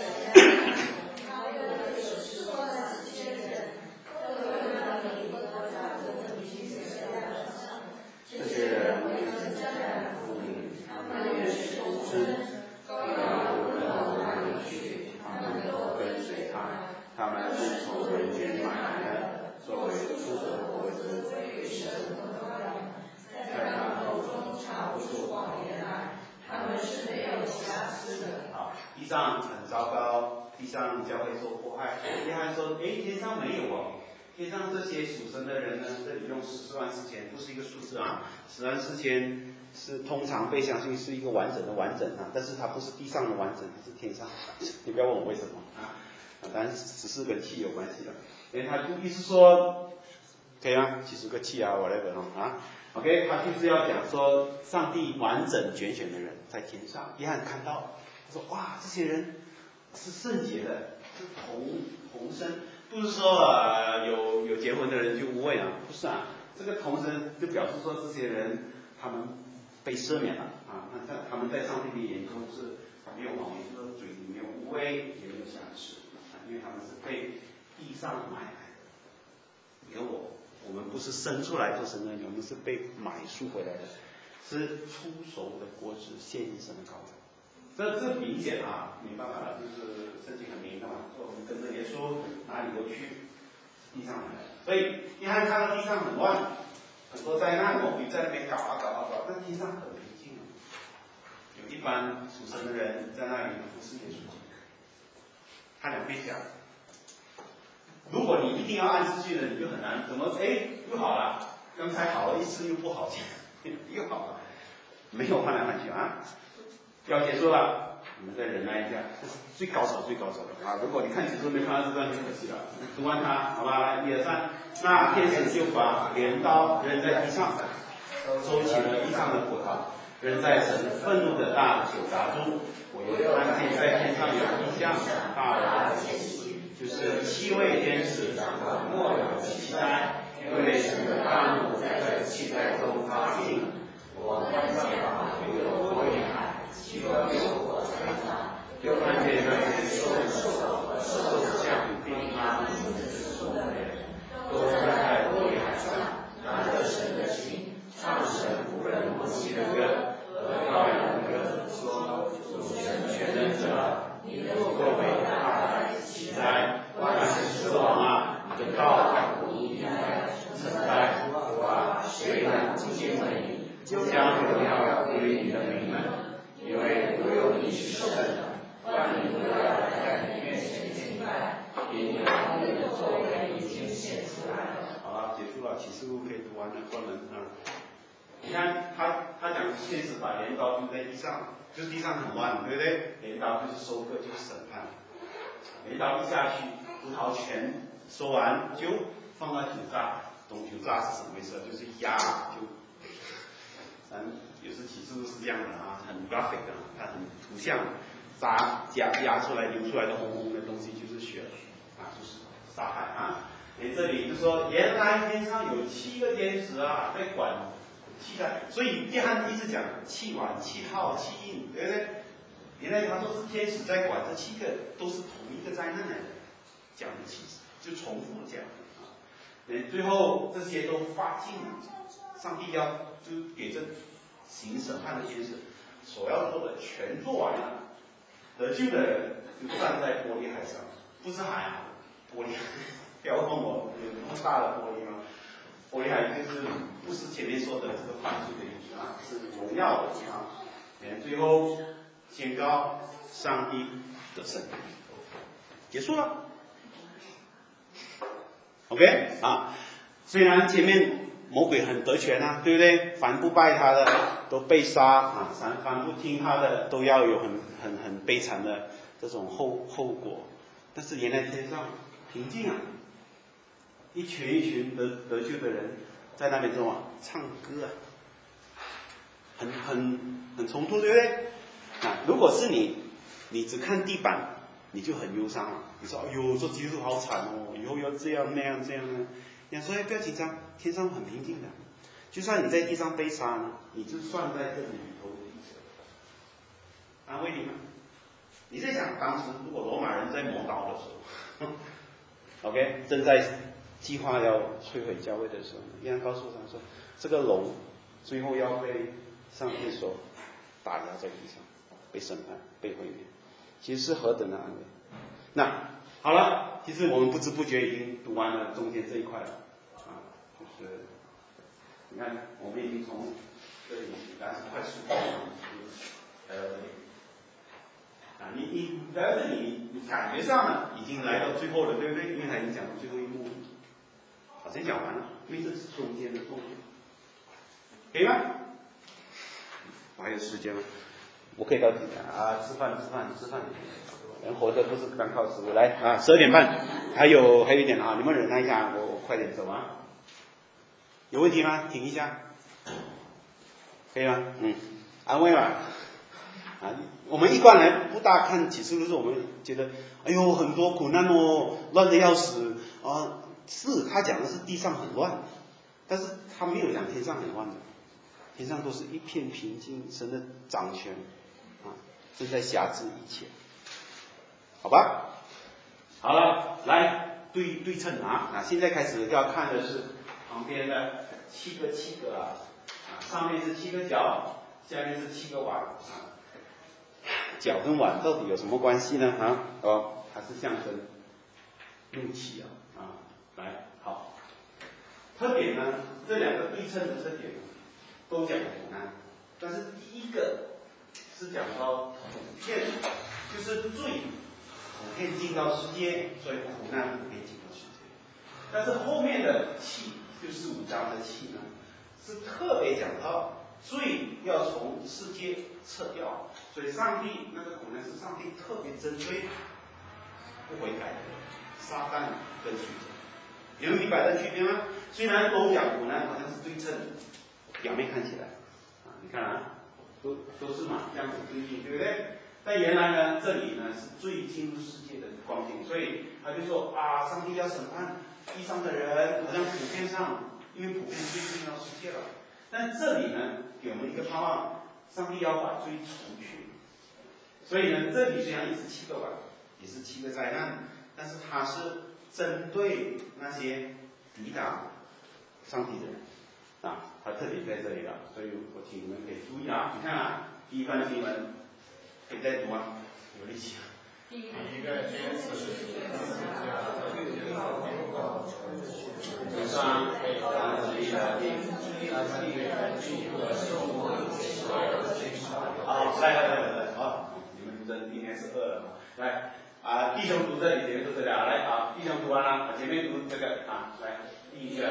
这些人为真正的父灵，他们也是忠贞，羔羊无论往哪里去，他们都跟随他。他们是从人间买来的，作为出的果子最神的羔羊，在他口中查不出谎言来，他们是没有瑕疵的。好，地上很糟糕，地上教会受迫害。约翰说：“哎，天上没有哦。”天上这些属神的人呢，这里用14万4千，不是一个数字10万4千是通常被相信是一个完整但是它不是地上的完整，它是天上。你不要问我为什么当然只是跟气有关系了。因为他就意思说，可以吗？几十个气whatever OK， 他就是要讲说，上帝完整拣选的人在天上。约翰看到，他说：“哇，这些人是圣洁的，是同生。”不是说有结婚的人就无畏不是这个同生就表示说这些人他们被赦免了那他们在上帝的眼中是没有谎言，就是嘴里没有无畏，也没有瑕疵因为他们是被地上买来的。你看我们不是生出来做神的人，我们是被买赎回来的，是出熟的果子献于神的羔羊。这明显没办法了，就是圣经很明的嘛，说我们跟着耶稣哪里都去，地上来的。所以约翰看到地上很乱，很多灾难，魔鬼在那边搞但地上很平静有一般属神的人在那里服侍耶稣。他两边讲，如果你一定要按次序的，你就很难，怎么又好了，刚才好了一次又不好又好了，没有换来换去要结束了，你们再忍耐一下，这是最高手的如果你看结束没看到这段就可惜了，读完它，好吧，来1、2、3，那天使就把镰刀扔在地上，收起了地上的葡萄，扔在神愤怒的大酒闸中。我又看见在天上有一项大的天使，就是7位天使掌管末了的7灾，因为神的大怒在这7灾中发尽了。我看见有玻璃海，其中有火灾场，又看见那些受像并他们名字之书的人，都站在玻璃海上，拿着神的琴，唱神无人默契的歌，和羔羊的歌，说：主神全能者，你的作为大哉奇哉，万事之王你的道不应该存在谁能不敬畏你？将荣耀归你的名门，因为唯有你是圣的，万民都要来在你面前敬拜，因你公义的作为已经显出来了。好了，结束了，启示录可以读完了，关门你看他讲天使把镰刀丢在地上，就是地上很乱，对不对？镰刀就是收割，就是审判。镰刀一下去，葡萄全收完就放到酒榨，懂酒榨是什么意思？就是压就。有时启示录是这样的很 graphic 的它很图像，压出来流出来的红红的东西就是血就是杀害这里就说原来天上有7个天使在管气的，所以约翰一直讲气碗、气号、气印，对不对？原来他说是天使在管，这7个都是同一个灾难来的，讲的气就重复讲最后这些都发尽了，上帝要就给这行审判的天使所要做的全做完了，得救的人就站在玻璃海上，不是海玻璃海，不要问我有那么大的玻璃吗？玻璃海就是不是前面说的这个犯罪的意思是荣耀的最后宣告上帝的胜利，结束了。 OK 啊，虽然前面魔鬼很得权啊，对不对？凡不拜他的都被杀啊，凡不听他的都要有很悲惨的这种后果。但是原来天上平静啊，一群得救的人在那边中啊唱歌啊，很冲突，对不对？啊，如果是你只看地板，你就很忧伤了。你说：“哎呦，做基督徒好惨哦，以后要这样那样这样呢。”你说：“不要紧张，天上很平静的。就算你在地上被杀呢，你就算在这里头安慰你吗？”你在想，当时如果罗马人在磨刀的时候，OK， 正在计划要摧毁教会的时候，依然告诉他说，这个龙最后要被上帝所打压在地上，被审判，被毁灭，其实是何等的安慰。那好了，其实我们不知不觉已经读完了中间这一块了啊，就是你看，我们已经从这里开始快速来到这里。你来到这里，你感觉上呢已经来到最后了，对不对？因为他已经讲到最后一幕，好像讲完了，因为这是中间的重点，可以吗？我还有时间吗？我可以到几点啊？吃饭。人活着不是单靠食物。来啊，12点半，还有一点啊，你们忍耐一下，我快点走啊。有问题吗？停一下，可以吗？安慰吧。啊，我们一般人不大看启示录，是我们觉得，哎呦，很多苦难哦，乱得要死啊。是他讲的是地上很乱，但是他没有讲天上很乱的，天上都是一片平静，神的掌权啊，正在辖制一切，好吧？好了，来对称啊，现在开始要看的是旁边的七个啊，上面是7个角，下面是7个碗啊。角跟碗到底有什么关系呢？它是象征怒气啊。来，好，特点呢，这2个对称的特点都讲苦难，但是第一个是讲到普遍，就是罪普遍进到世界，所以苦难普遍进到世界。但是后面的气，就是15章的气呢，是特别讲到罪要从世界撤掉，所以上帝那个苦难是上帝特别针对不悔改的撒旦跟罪者。你们明白这区别吗？虽然都讲苦难好像是对称，表面看起来你看都是嘛，这样子对应，对不对？但原来呢，这里呢是罪进入世界的光景，所以他就说上帝要审判地上的人，好像普遍上，因为普遍罪进到世界了。但这里呢，给我们一个盼望，上帝要把罪除去。所以呢，这里虽然也是7个碗，也是7个灾难，但是它是针对那些抵挡上帝的人它特别在这里了。所以我请你们可以注意你看第一番经文可以再读有力气第一个天使上被他的力量好，来，你们读的应该是2了来弟兄读这里，前面读这里来弟兄读完了，前面读这个来第一个。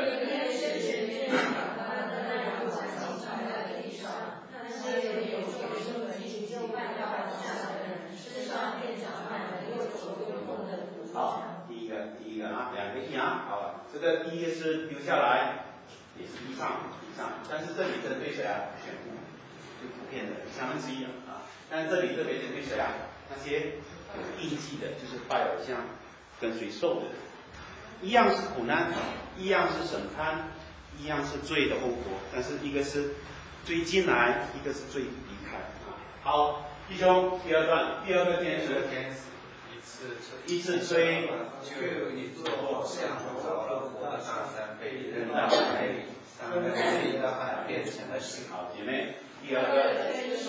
好，第一个2个一好，这个第一个是丢下来，也是地上，但是这里针对谁全部就普遍的1/3但是这里特别针对谁那些有印记的，就是拜偶像跟随受的人，一样是苦难，一样是审判，一样是罪的后果，但是一个是罪进来，一个是罪离开好，弟兄，第2段，第2个天使一次吹， 就一座像着了火的大山被扔到海里，3个巨大的海变成了石。 好，姐妹，第2个。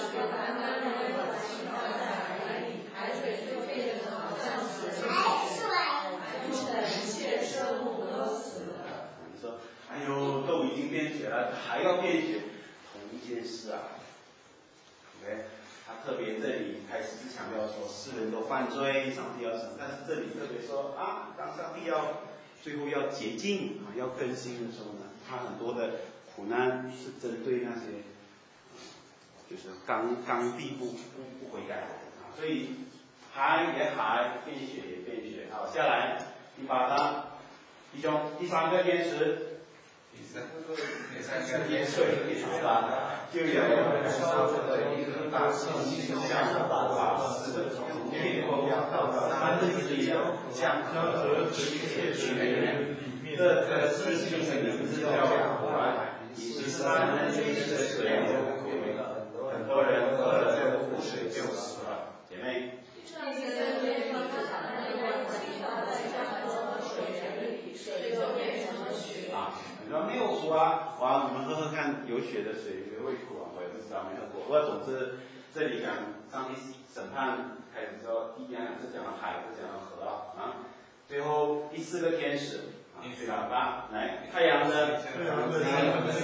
你说，哎呦，都已经变血了，还要变血，同一件事OK， 他特别这里开始是强调说，世人都犯罪，上帝要审，但是这里特别说当上帝要最后要洁净啊，要更新的时候呢，它很多的苦难是针对那些就是刚愎不悔改的人啊，所以海也海，变血也变血。好，下来第8章，弟兄，第3个天使， 第三个天使是吧？就有人烧着的一个大星星，像法似的从天空到3分之一，像河直接水源。这个星星的名字叫亚伯，以3分之一的水流给了很多人喝了这湖水就死了。姐妹。你说没有苦啊？哇，你们喝喝看，有血的水会不会苦啊？我也不知道，没喝过。不过总之，这里讲上帝审判开始之后，第1、2是讲到海，是讲到河啊。最后第4个天使啊，对了吧？来，太阳的3分之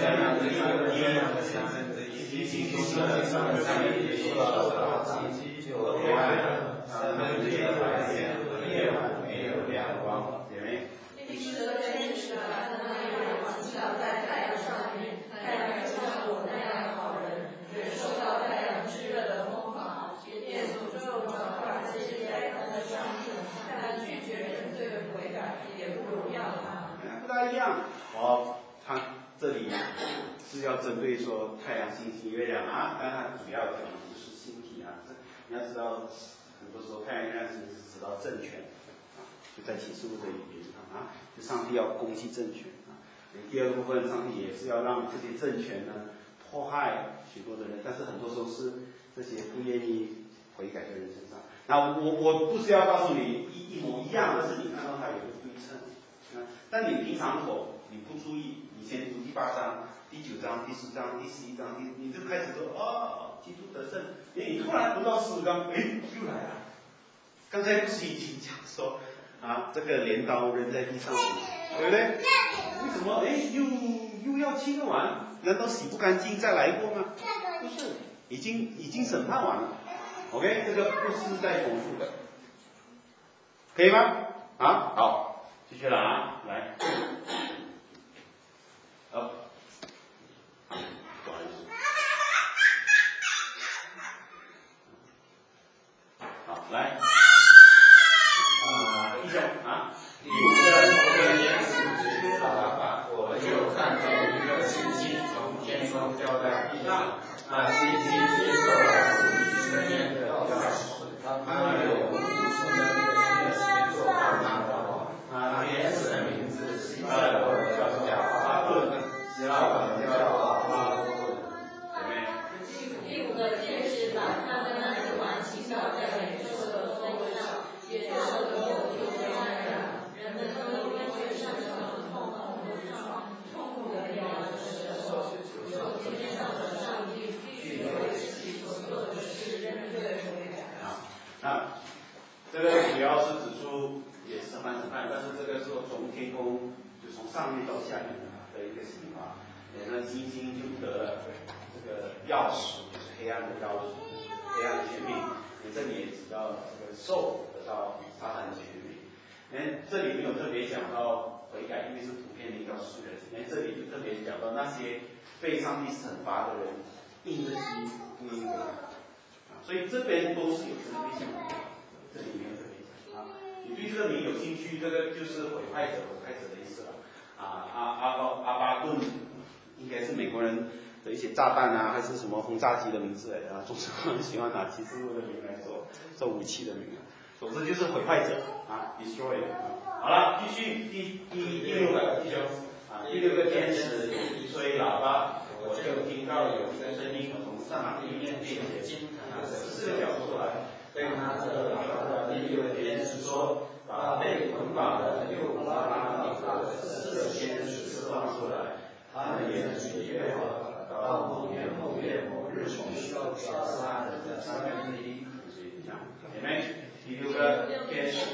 一，星星的3分之一，黑暗的3分之一，白天和夜晚没有亮光，姐妹。 第10个天使把他那月光倾倒在太阳上面，太阳就像我那样好人，忍受到太阳炙热的疯狂，便诅咒转化这些灾难的上帝，但拒绝人罪的悔改，也不荣耀他。 不大一样。他这里是要针对说太阳、星星、月亮啊，但它主要讲的不是星体啊。你要知道，很多时候太阳、月亮、星星是指到政权啊，就在启示录的里面啊，就上帝要攻击政权啊。第2部分，上帝也是要让这些政权呢迫害许多的人，但是很多时候是这些不愿意悔改的人身上。那我不是要告诉你一模一样，而是你看到它有个对称。但你平常你不注意，你先读第8章、第9章、第10章、第11章，你就开始说基督得胜。你突然读到15章，又来了。刚才不是已经讲说这个镰刀扔在地上，对不对？为什么又要清完？难道洗不干净再来过吗？不是，已经审判完了。OK， 这个不是再重复的，可以吗？好，继续了啊，来，不好意思，好，来，弟兄第5个天使指着他吧，我就看见一个星星从天中掉在地上，那星星接受了7年的钥匙，他有无数的天使做伴他的王，那天使的名字希伯来文叫亚巴顿，希腊文叫阿巴多顿。 第5个天使把他的那一环倾倒在美兽的座位上，野兽的头就被感染，人们都因为上上痛苦的咬着舌头，求天上的上帝拒绝为自己所做的事认罪悔改。 这个主要是指出也是审判，但是这个是从天空就从上面到下面的一个刑罚。那星星就得了这个钥匙，就是黑暗的钥匙，黑暗的权柄。这里也提到这个兽得到撒旦的权柄。这里没有特别讲到悔改，因为是普遍领导世人。这里就特别讲到那些被上帝惩罚的人，硬着心不应悔改。所以这边都是有针对性的，这里没有特别讲你对这个名有兴趣，这个就是毁坏者的意思了。阿巴顿应该是美国人的一些炸弹啊，还是什么轰炸机的名字来的总是很喜欢拿启示录的名来做武器的名总之就是毁坏者，destroyer。好了，继续第6个弟兄第6个天使一吹喇叭，我就听到有一个声音从上帝面前拿着4个角出来，对拿着喇叭的第6个天使说：“把被捆绑的6巴拉米的4个天使释放出来，他们也是耶和华到某年某月某日从受小杀人的1/3。”姐妹，第6个天使。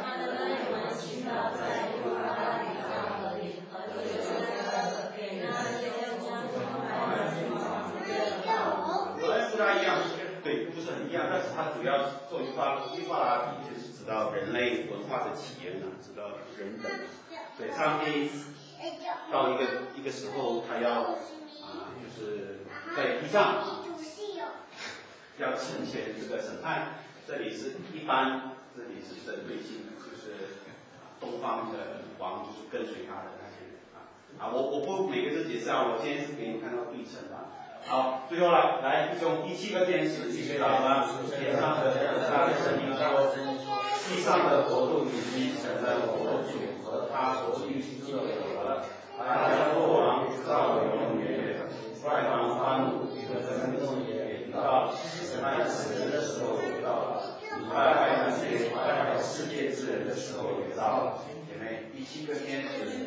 不大一样，对，不是很一样，但是它主要做律法拉比，就是知道人类文化的起源知道人等所以上帝到一个时候，他要就是在地上要呈现这个审判。这里是一般，这里是针对性的，就是东方的王就是跟随他的那些人我不每个字解释我今天是给你看到对称的。好，最后了，来弟兄，第7个天使记得了吗？天上的他的神明说，地上的国度已经成了我主和他所预定的国了，他将作王直到永永远远。外邦发怒，和神众也临到，审判死人的时候也到了，败坏那些败坏世界之人的时候也到了。姐妹，第7个天使。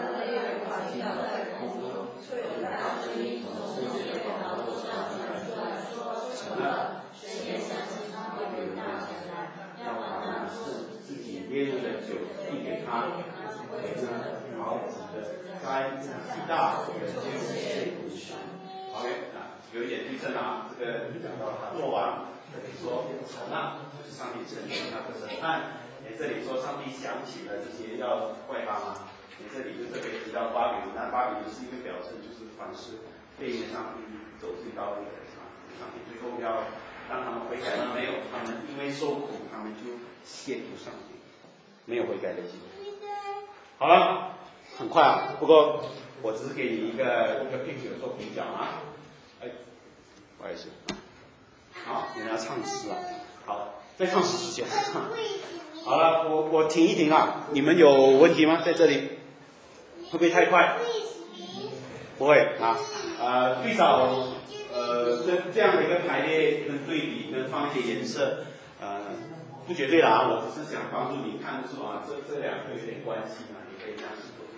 神也相信他会有大神来，要把那是自己捏入的酒递给他，给那毛子的该极大的就是亵渎神。好有一点对称这个讲到他做完，这里说成了，就是上帝成全他的审判。这里说上帝想起了这些要外邦这里就特别提到巴比伦，那巴比伦是一个表征，就是凡是背逆上帝走最高的人上帝最后要让他们悔改吗？没有，他们因为受苦，他们就亵渎上帝，没有悔改的机会。好了，很快不过我只是给你一个picture做比较不好意思，好，你们要唱诗好，在唱诗之前，好了，我停一停你们有问题吗？在这里会不会太快？不会最少这样的一个排列跟对比跟放一些颜色不绝对我只是想帮助你看出这两个有点关系你可以这样子做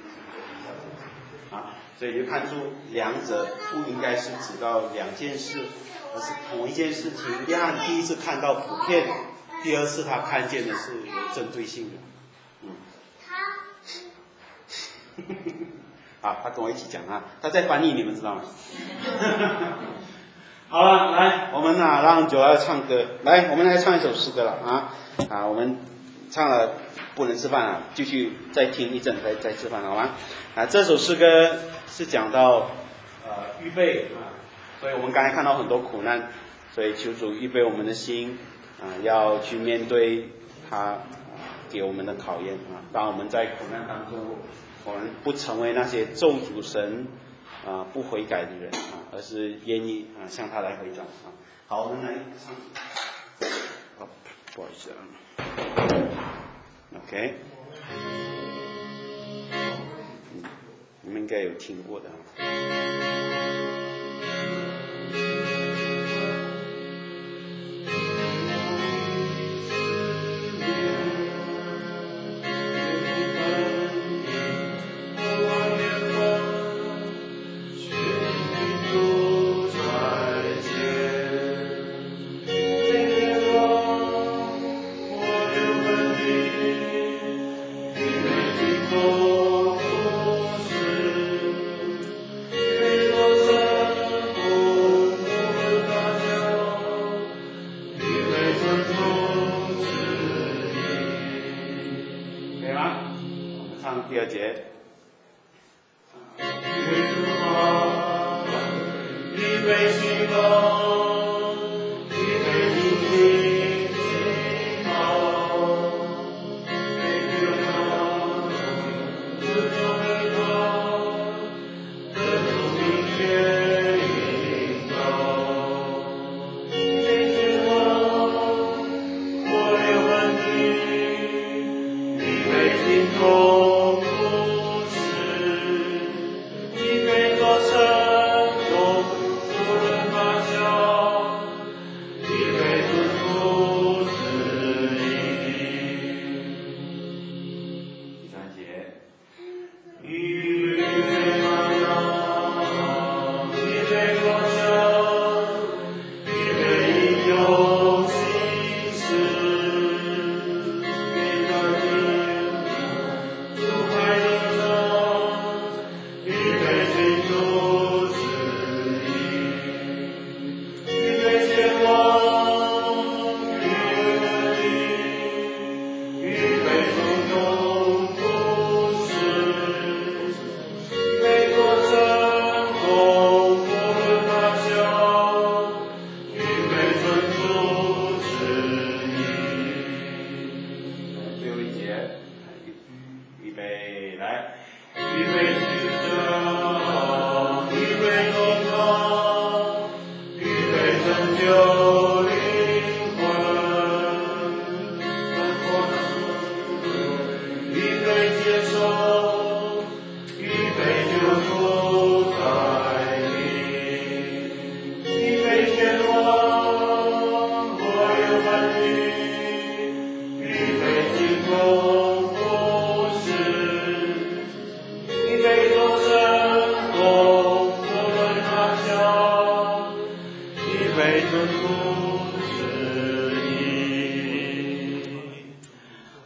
所以就看出两者不应该是指到两件事，而是同一件事情。约翰第一次看到普遍，第二次他看见的是有针对性的。他跟我一起讲他在翻译，你们知道吗？好了，来，我们让九儿唱歌，来，我们来唱一首诗歌了我们唱了不能吃饭继续再听一阵再吃饭好吗？这首诗歌是讲到预备所以我们刚才看到很多苦难，所以求主预备我们的心要去面对他给我们的考验当我们在苦难当中，我们不成为那些咒诅神不悔改的人而是愿意向他来回转好，我们来唱不好意思OK 你们应该有听过的第二节。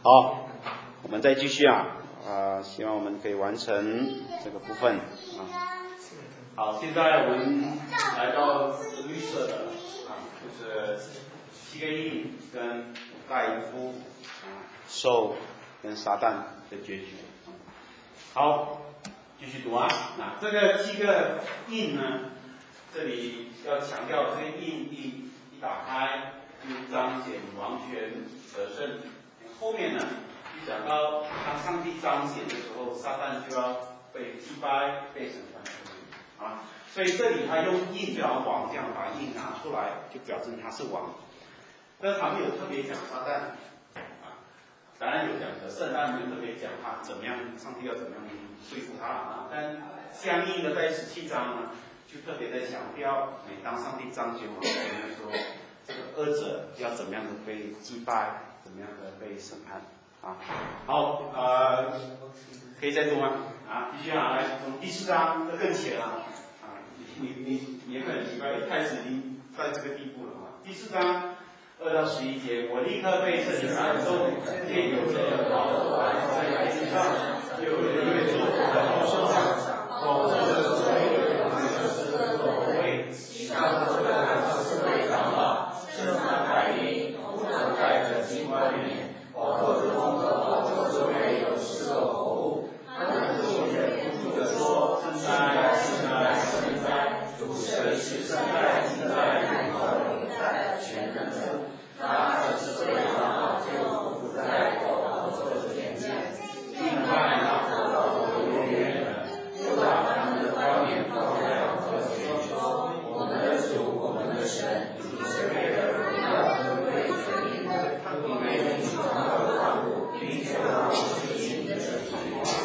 好，我们再继续希望我们可以完成这个部分好，现在我们来到绿色的就是7个印跟盖因夫兽跟撒旦的结局。好，继续读那这个7个印呢，这里要强调这个印一打开就彰显王权得胜。后面呢，就讲到当上帝彰显的时候，撒旦就要被击败、被审判所以这里他用印就好像王这样把印拿出来，就表示他是王。但是他没有特别讲撒旦当然有讲得胜，但没有特别讲他怎么样，上帝要怎么样对付他但相应的在17章呢，就特别的强调，每当上帝彰显王权的时候，这个恶者要怎么样的被击败，怎么样的被审判好，可以再读吗？继续来从第4章这更前你也很奇怪，一开始已经在这个地步了第4章2到11节，我立刻被圣灵感动，见有人跑出来，在天上，又有人越坐在宝座上，宝座的所有人就是所谓，下头的4位长老，身穿白衣，头上戴着金冠冕，宝座中和宝座周围有4个活物，他们众人不住地说：圣哉，圣哉，圣哉！主神是圣哉，敬在，永恒永在，全能者。他24位长老就匍匐在宝座的前面，另外拿着宝座永远的，又把他们的冠冕放在宝座前，说：我们的主，我们的神，你是配得荣耀、尊贵、权柄的，你为你创造万物，并且让事情的整体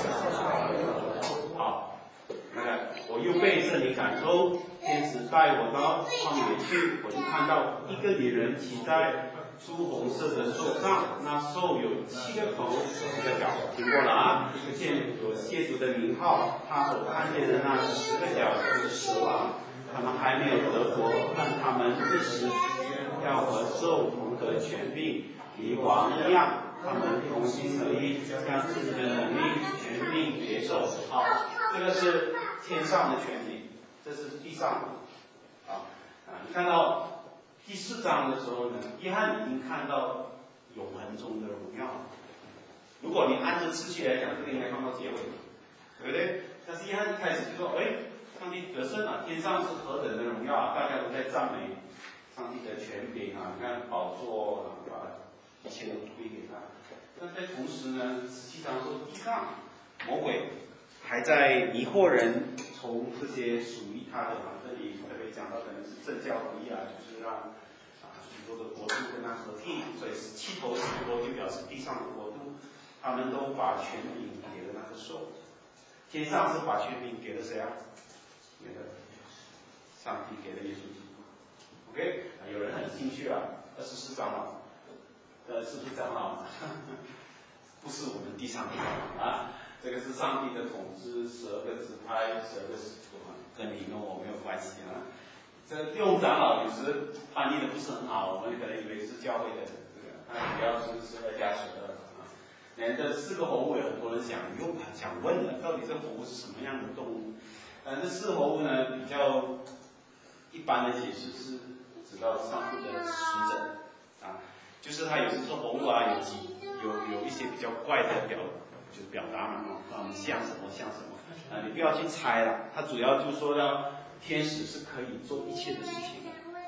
好，我又被圣灵感动，天使带我到旷野去，我就看到一个女人骑在朱红色的兽上，那兽有7个头，7个角，听过了见有亵渎的名号，他所看见的那10个角就是蛇王，他们还没有得国，但他们一时要和兽同得权柄，与王一样，他们同心合意，将自己的能力、权柄给手。好，这个是天上的权柄，这是地上的你看到第4章的时候呢，约翰已经看到永恒中的荣耀。如果你按照次序来讲，这个应该放到结尾，对不对？但是约翰一开始就说：上帝得胜天上是何等的荣耀大家都在赞美上帝的权柄你看宝座把一切都归给他。但在同时呢，17章说地上魔鬼还在迷惑人，从这些属于他的这里特别讲到可能是政教合一就是让许多的国度跟他合并，所以17头10国就表示地上的国度，他们都把权柄给了那个兽。天上是把权柄给了谁给了上帝，给了耶稣基督。OK， 有人很兴趣24长老，是不是长老？不是我们地上的长老这个是上帝的统治，12个支派，12个使徒跟你跟我没有关系这用长老有时翻译的不是很好，我们可能以为是教会的它主要是12加12连这4个活物有很多人想问了，到底这活物是什么样的动物？这4活物呢，比较一般的解释是指到上帝的使者就是它有时说活物有一些比较怪的表达像什么像什么你不要去猜了，它主要就是说天使是可以做一切的事情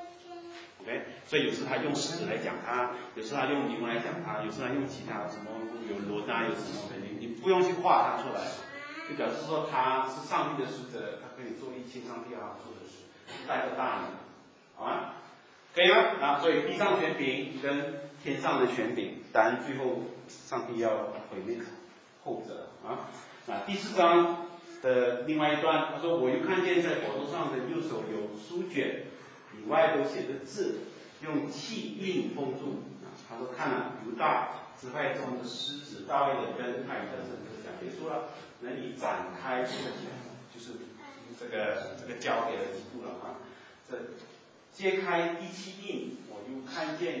OK， 所以有时他用狮子来讲他，有时他用牛来讲他，有时他用其他什么有轮有什么你不用去画它出来，就表示说他是上帝的使者，他可以做一切上帝要做的事，带着大能，好吗？可以吗？所以地上权柄跟天上的权柄，当然最后上帝要毁灭后者第4章的另外一段，他说：“我又看见在宝座上的右手有书卷，里外都写着字，用器印封住。”他说：“看犹大支派中的狮子大卫的根，他已得胜，就讲结束了。那你展开这个就是这个交给了基督了这揭开第7印，我又看见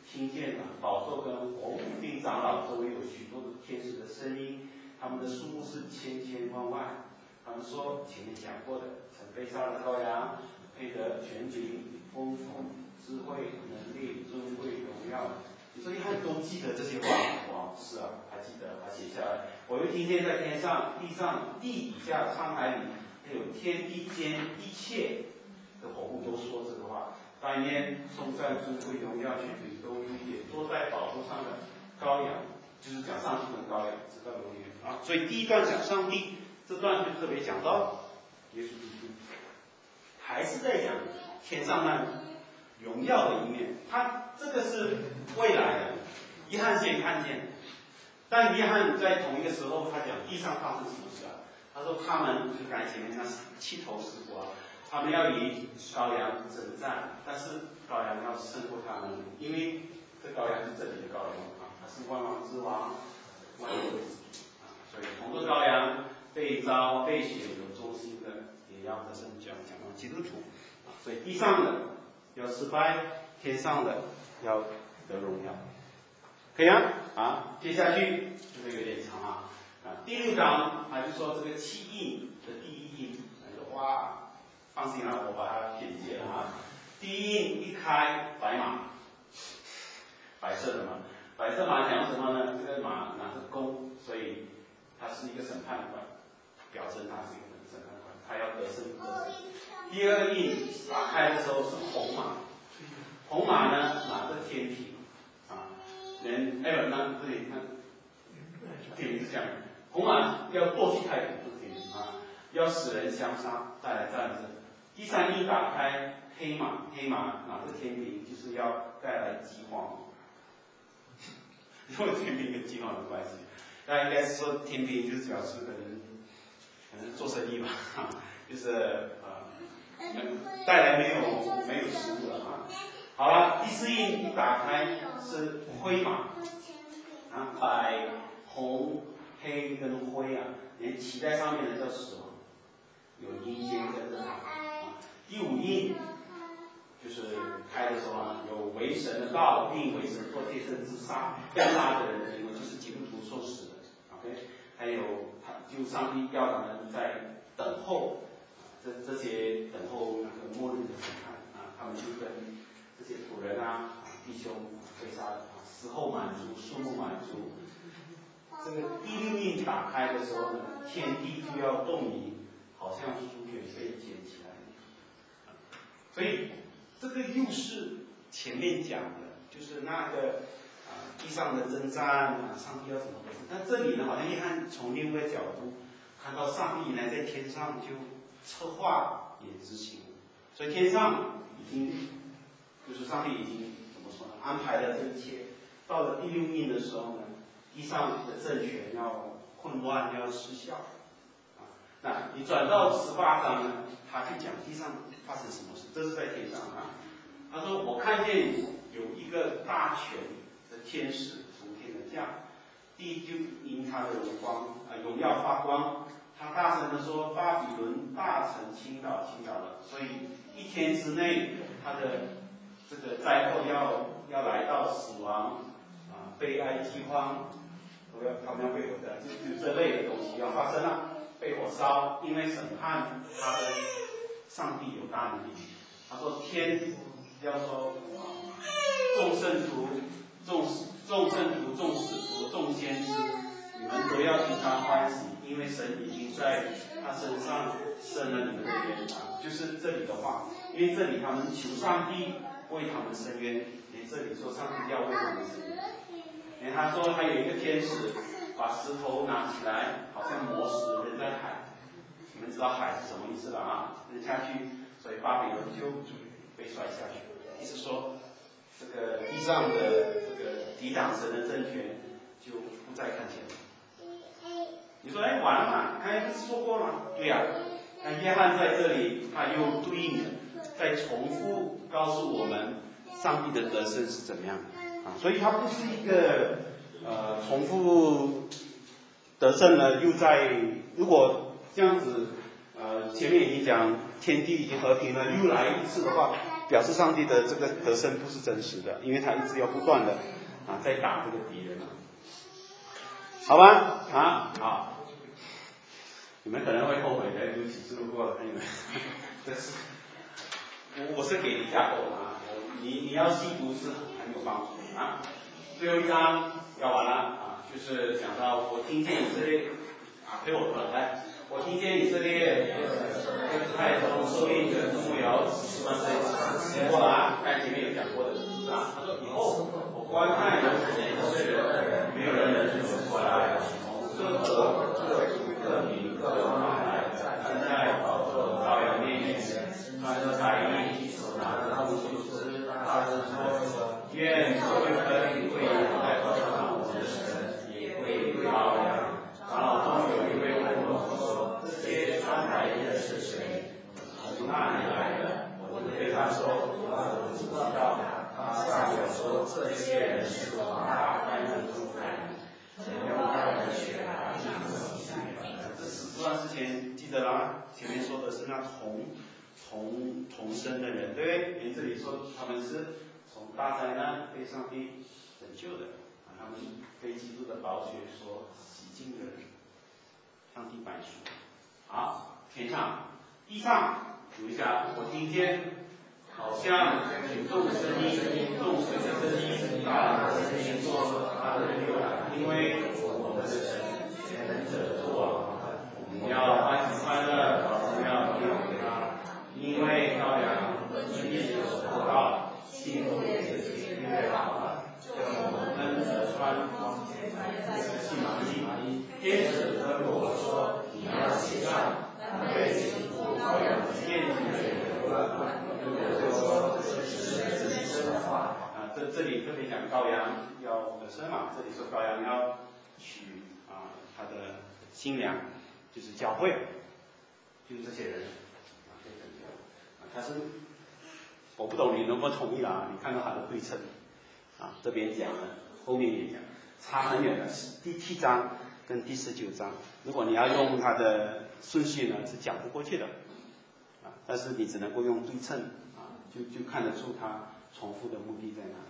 听见宝座跟活物并长老周围有许多的天使的声音，他们的数目是千千万万。他们说前面讲过的，曾被杀的羔羊，配得权柄、丰富、智慧、能力、尊贵、荣耀。你说约翰都记得这些话，哇，是啊，还记得，还写下来。我又听见在天上、地上、地底下、沧海里，还有天地间一切的活物都说这个话。但愿颂赞、尊贵、荣耀、权柄都归给坐在宝座上的羔羊，就是讲上帝的羔羊，直到永远啊。所以第一段讲上帝，这段就特别讲到耶稣基督，还是在讲天上那荣耀的一面。他这个是未来的，约翰先看见，但约翰在同一个时候，他讲地上发生什么事啊？他说他们就刚才前面那七头十国，他们要与羔羊征战，但是羔羊要胜过他们，因为这羔羊是这里的羔羊啊，他是万王之王，万有之主啊，所以同个羔羊被召被选有忠心的，也要得胜。讲到基督徒啊，所以地上的要失败，天上的要得荣耀，可以啊？啊，接下去这个有点长啊。第6章他就说这个七印的第一印，哇，放心了，我把它简介了啊。第一印一开，白马，白色的马，白色马讲什么呢？这个马拿着弓，所以它是一个审判官，表征它是一个审判官，它要得胜得胜。第2印打开的时候是红马，红马呢拿着天平啊，人那不对，天平是这样，红马要夺取太平，不是天平啊，要使人相杀，带来战争。第3印打开，黑马拿着天平，就是要带来饥荒。因为天平跟饥荒有关系，那应该是说天平就是表示可能做生意吧，就是带来没有食物了啊。好了，第4印一打开是灰马，啊，白、红、黑跟灰啊，连骑在上面的叫死亡，有阴间跟着他。第5印就是开的时候啊，有为神的道，并为神做贴身之杀，要杀的人的灵魂就是基督徒受死的。OK， 还有就上帝要他们在等候，这些等候那个末日的审判啊，他们就跟这些仆人啊、弟兄被杀的啊，死后满足，数目满足。这个第6印打开的时候呢，天地就要动移，好像书卷被捡起来。所以这个又是前面讲的，就是那个地上的征战啊，上帝要怎么回事？但这里呢，好像约翰从另外一个角度看到上帝原来在天上就策划也执行，所以天上已经就是上帝已经怎么说呢？安排了这一切。到了第6印的时候呢，地上的政权要混乱，要失效。那你转到18章呢，他就讲地上发生什么事，这是在天上啊。他说：“我看见有一个大权的天使从天而降，地就因他的荣耀发光。他大声地说：巴比伦大城倾倒了。所以1天之内，他的这个灾祸要来到死亡啊、悲哀、饥荒，他们要被毁的，就这类的东西要发生了。”被火烧，因为审判他的上帝有大能力。他说：“天要说，众圣徒、众使徒、众先知，你们都要替他欢喜，因为神已经在他身上伸了你们的冤啊。”就是这里的话，因为这里他们求上帝为他们伸冤，连这里说上帝要为他们伸冤。连他说还有一个天使。把石头拿起来，好像磨石扔在海。你们知道海是什么意思了啊？扔下去，所以巴比伦就被摔下去。意思说，这个地上的这个抵挡神的政权就不再看见了。你说，哎，完了嘛？刚才不是说过了吗？对呀、那约翰在这里，他又对应的再重复告诉我们，上帝的得胜是怎么样啊？所以它不是一个。重复得胜呢，又在如果这样子，前面已经讲天地已经和平了，又来一次的话， 表示上帝的这个得胜不是真实的，因为他一直要不断的在打这个敌人。好吧好，你们可能会后悔的，就启示录过了，这是我是给你架构的你要细读是很有帮助最后一章要完了就是讲到我听见以色列陪我说来，我听见以色列跟太中受印的众幕僚写过了刚才前面有讲过的他说以后我观看有谁是人，没有人能说出来，从各国各民各方来，站在宝座羔羊面前，穿着白衣，手拿着木枝，大声说：愿所有的灵会在头上我们的神，也会羔羊。长老中有一位问我说：这些穿白衣的是谁？从哪里来的？我就对他说：我不知道。他向我说：这些人是从大海中出来的，神用他们的血来赎这40段之前记得啦，前面说的是那同生的人，对不对？因为这里说他们是从大灾难被上帝拯救的他们被基督的宝血所洗净的人，上帝白赎。好，天上、地上，读一下，我听见。好像群众声音，众水的声音，大的声音说：哈利路亚！因为我们的神全能者作王，我们要欢喜快乐，我们要归给他，因为羔羊真理所说道，信徒也是越好了，就我们跟着穿细麻衣。天使吩咐我说：你要写上，对信徒羔羊面前的人说。这里特别讲羔羊要得生嘛，这里说羔羊要娶他的新娘，就是教会，就是这些人他是我不懂你能不能同意你看到他的对称这边讲的，后面也讲，差很远的，第7章跟第19章，如果你要用它的顺序呢，是讲不过去的但是你只能够用对称就看得出它重复的目的在哪里。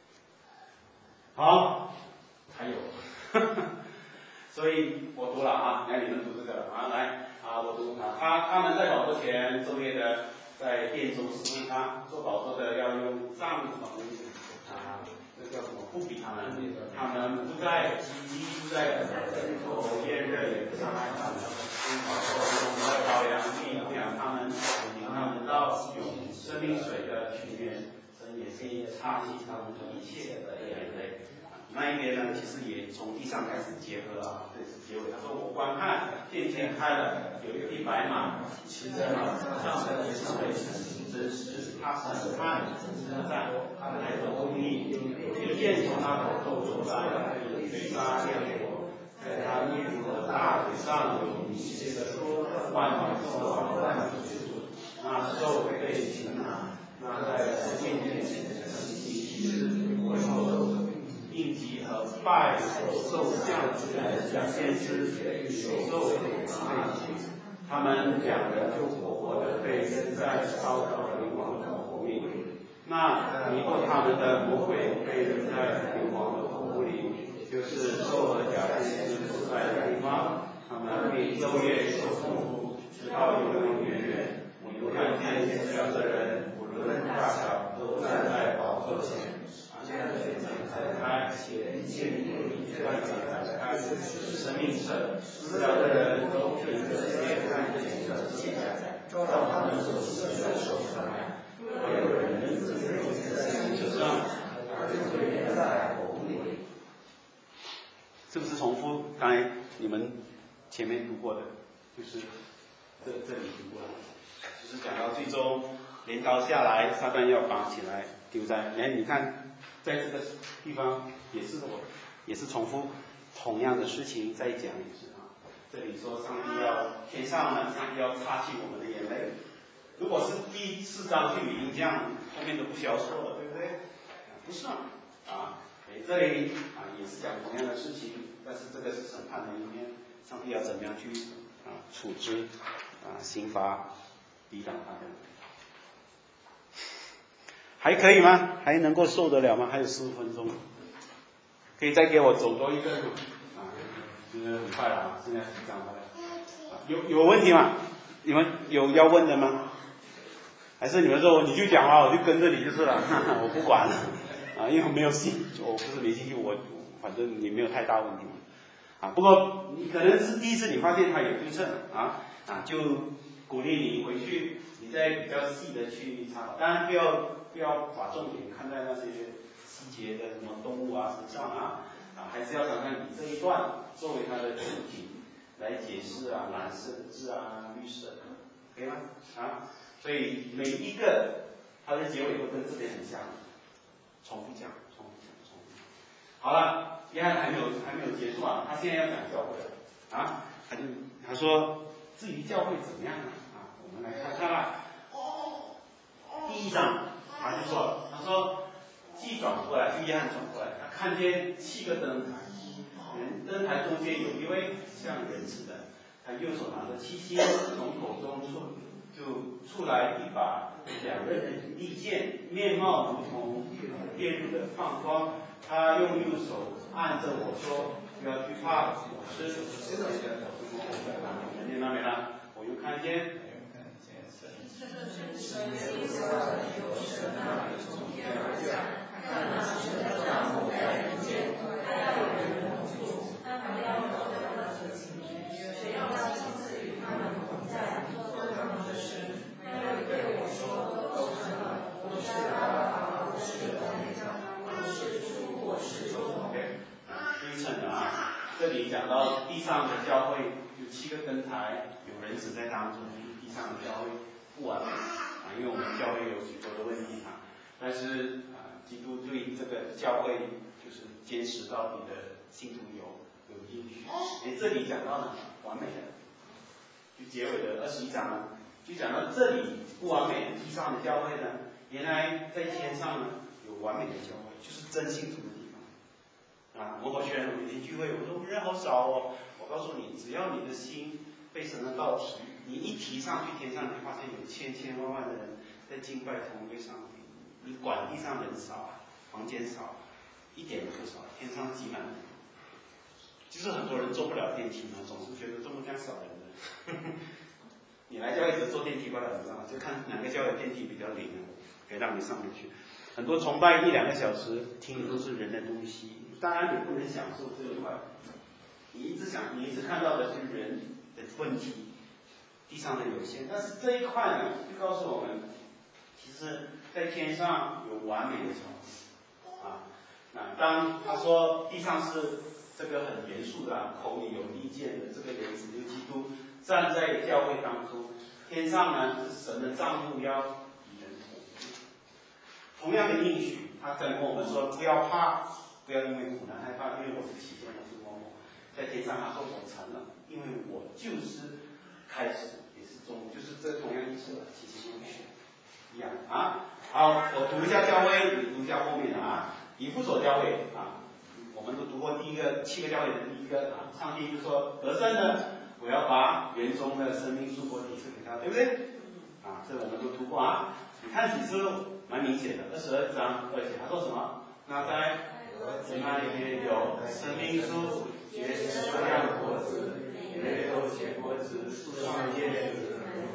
好，还有所以我读了来你们读这个来我读他们在宝座前昼夜的在殿中侍奉他，做宝座的要用杖什么东西这叫什么不比他们不在积极，不在枕头炎热，也不伤害他们，用的羔羊力量他们，引他们到有生命水的泉源，神也是擦洗他们一切的眼泪。那一边呢，其实也从地上开始结合这是结尾。他说：“我观看，天天开了，有一匹白马，骑着马，上的也是为真实，他审判、征战，他来走公义，有剑从他口中出来，有追杀烈火，在他衣服的大腿上有明写的说：万民之王，万主之主。那兽被擒拿，那在生命面前的祭司为后。”应急和拜受降之人先知受被擒，他们2人就活的被扔在烧烤灵王的火里。那迷惑他们的魔鬼被扔在灵王的火里，就是受了假先知所在的地方。他们必昼夜受痛苦，直到永永远远。我看见天上的人，无论大小，都站在宝座前。展开，一切灵断展开，生命册，死了的人都凭着这看见的记载，照他们所行的手出来。没有人能自由在行车上，而就会连在红里。是不是重复刚才你们前面读过的？就是这里读过了，就是讲到最终镰刀下来，撒旦要绑起来丢在你看。在这个地方也是重复同样的事情再讲一次这里说上帝天上呢，上帝要擦去我们的眼泪。如果是第4章就已经这样，后面都不需要说了，对不对？不是这里也是讲同样的事情，但是这个是审判的一面，上帝要怎么样去处置刑罚抵挡他的。 还可以吗？还能够受得了吗？还有15分钟，可以再给我走多一个吗？现在很快了啊，现在是这样的。有问题吗？你们有要问的吗？还是你们说你就讲啊，我就跟着你就是了，我不管了啊，因为我没有兴，我不是没兴趣，反正你没有太大问题嘛啊。不过你可能是第一次你发现它有对称就鼓励你回去，你再比较细的去查考，当然不要把重点看在那些细节的什么动物身上还是要常常以这一段作为它的主体来解释蓝色的字绿色的，可以吗？所以每一个它的结尾都跟这边很像，重复讲。好了，约翰还没有结束他现在要讲教会了他说至于教会怎么样我们来看看第1章他就说既转过来，就约翰转过来，他看见7个灯台，灯台中间有一位像人似的，他右手拿着7星，从口中出来一把2刃的利剑，面貌如同电路的放光。他用右手按着我说：“不要惧怕，我是念到没了？我又看见。这里讲到地上的教会有7个灯台，有人死在当中，地上的教会不完美因为我们教会有许多的问题但是基督对这个教会就是坚持到底的信徒有应许。这里讲到呢完美的，就结尾的21章就讲到这里不完美的地上的教会呢，原来在天上呢有完美的教会，就是真信徒的地方我学人每天聚会，我说人好少我告诉你，只要你的心被神的道提，你一提上去天上，你会发现有千万的人在敬拜同一位上帝。你管地上人少，房间少，一点都不少，天上挤满了。就是很多人坐不了电梯总是觉得这么这样少人的。你来教会只坐电梯不了，你知道吗？就看哪个教会电梯比较灵可以让你上面去。很多崇拜1-2个小时，听的都是人的东西。当然你不能享受这一块，你一直看到的是人的问题，地上的有限。但是这一块呢，就告诉我们，其实在天上有完美的教会当他说地上是这个很严肃的口里有利剑的这个人子就基督站在教会当中，天上呢是神的帐幕要与人同样的应许，他跟我们说不要怕。不要因为苦难害怕，因为我是起先，我是某某，在天上他说我成了，因为我就是开始也是终，就是这同样意思起先用选一样好，我读一下教会，你读一下后面的以弗所教会我们都读过第一个7个教会的第一个上帝就说得胜呢，我要把园中的生命树果体赐给他，对不对？这我们都读过你看启示录蛮明显的，22章2节他说什么？那在那里面有生命树，结10样的果子，每都结果子，树上结子，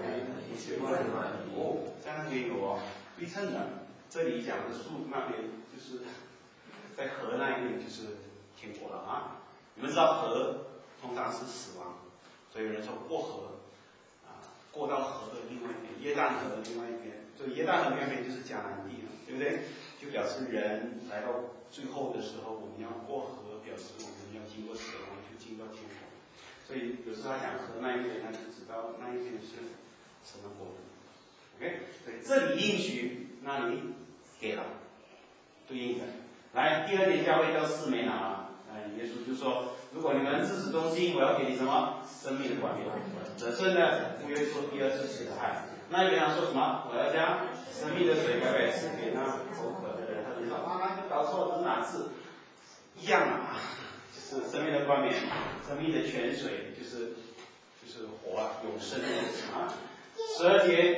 这样也有对称的。这里讲的树那边就是在河那一边就是天国了你们知道河通常是死亡，所以有人说过河过到河的另外一边，约旦河的另外一边，所以约旦河那边就是迦南地了，对不对？就表示人来到最后的时候，我们要过河，表示我们要经过死亡，就进到天国。所以有时候他讲河那一边，他就知道那一边是什么国度。OK， 对，这里应许，那里给了，对应的。来，第2点教会叫四美拿耶稣就说，如果你们自始忠心，我要给你什么生命的冠冕。得胜的不约说第2次死害。那一边他说什么？我要将生命的水改为赐给那口渴的人。他就说那就搞错，这是哪次？一样就是生命的冠冕，生命的泉水，就是活永生的12节，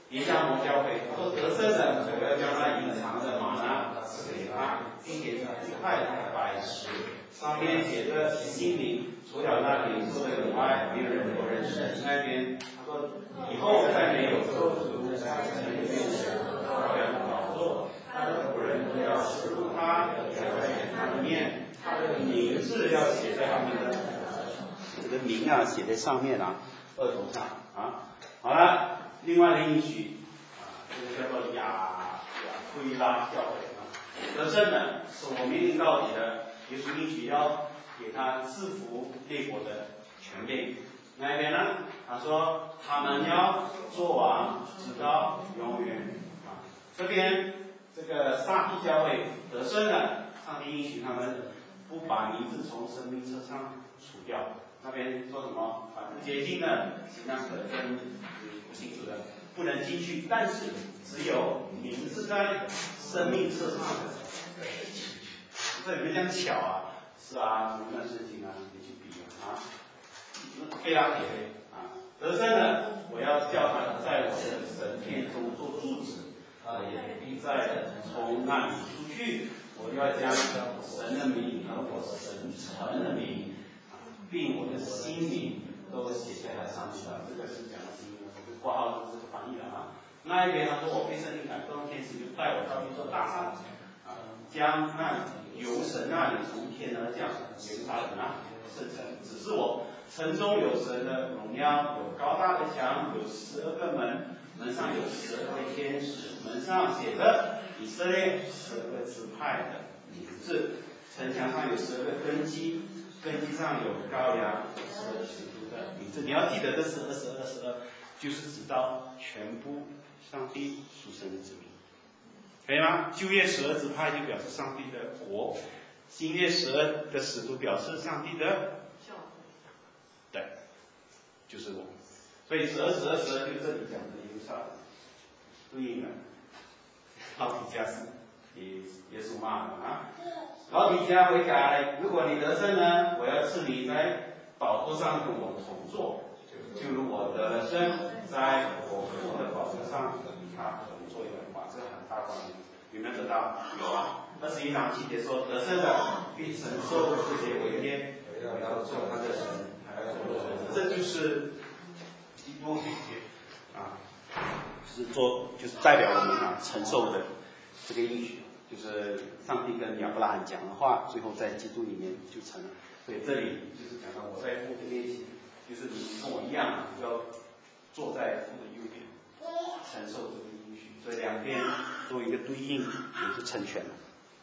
耶加摩教会，他说得胜的，我要将那隐藏的玛纳赐给他，并且一块白石，上面写着心灵，除了那领受的以外，没有人能认识。那边他说以后再没有咒诅，在神面前羔羊的宝座，他的仆人都要侍奉他，要在他的面，他的名字要写在上面的，这个名啊写在上面啊，额头上啊。好了，另外的应许啊，这个叫做亚推拉教会啊，得胜的是我命令到底的，耶稣应许要给他制服列国的权柄。那边呢，他说他们要做王，直到永远啊。这边这个撒帝教会得胜的，上帝应许他们不把名字从生命册上除掉。那边说什么？反不洁净的，那可跟不清楚的，不能进去。但是只有名字在生命册上的，这有没有这样巧啊？是啊，什么样的事情啊？你去比啊，非常铁啊！得胜的，我要叫他在我的神殿中做柱子，也必再从那里出去。我要将神的名和我神城的名，并我的心名都写在它上去了。这个是讲的心名，我就挂号这个翻译了啊。那一边他说我被圣灵感动，天使就带我到一座大山啊，将那由神那里从天而降耶路撒冷啊圣城指示我。城中有神的荣耀，有高大的墙，有12个门，门上有12位天使，门上写着以色列12个支派的名字。城墙上有12个根基，根基上有羔羊12个使徒的名字。你要记得这是22，就是指到全部上帝属神的子民，可以吗？旧约12支派就表示上帝的国，新约12的使徒表示上帝的。对，就是我，所以12就这里讲的耶路撒冷，对应的老底嘉是耶稣骂的啊。老底嘉回答了：如果你得胜呢，我要赐你在宝座上跟我同坐，就如我得了胜，在我父的宝座上与他同坐一样。哇，这很大关系，有没有得到？有啊。21章7节说：得胜的必承受这些为业，我要做他的神。这就是基督啊，就是代表我们啊承受的这个应许，就是上帝跟亚伯拉罕讲的话，最后在基督里面就成了。所以这里就是讲到我在父的面前，就是你跟我一样，要坐在父的右边，承受这个应许。所以两边都有一个对应，也是成全了。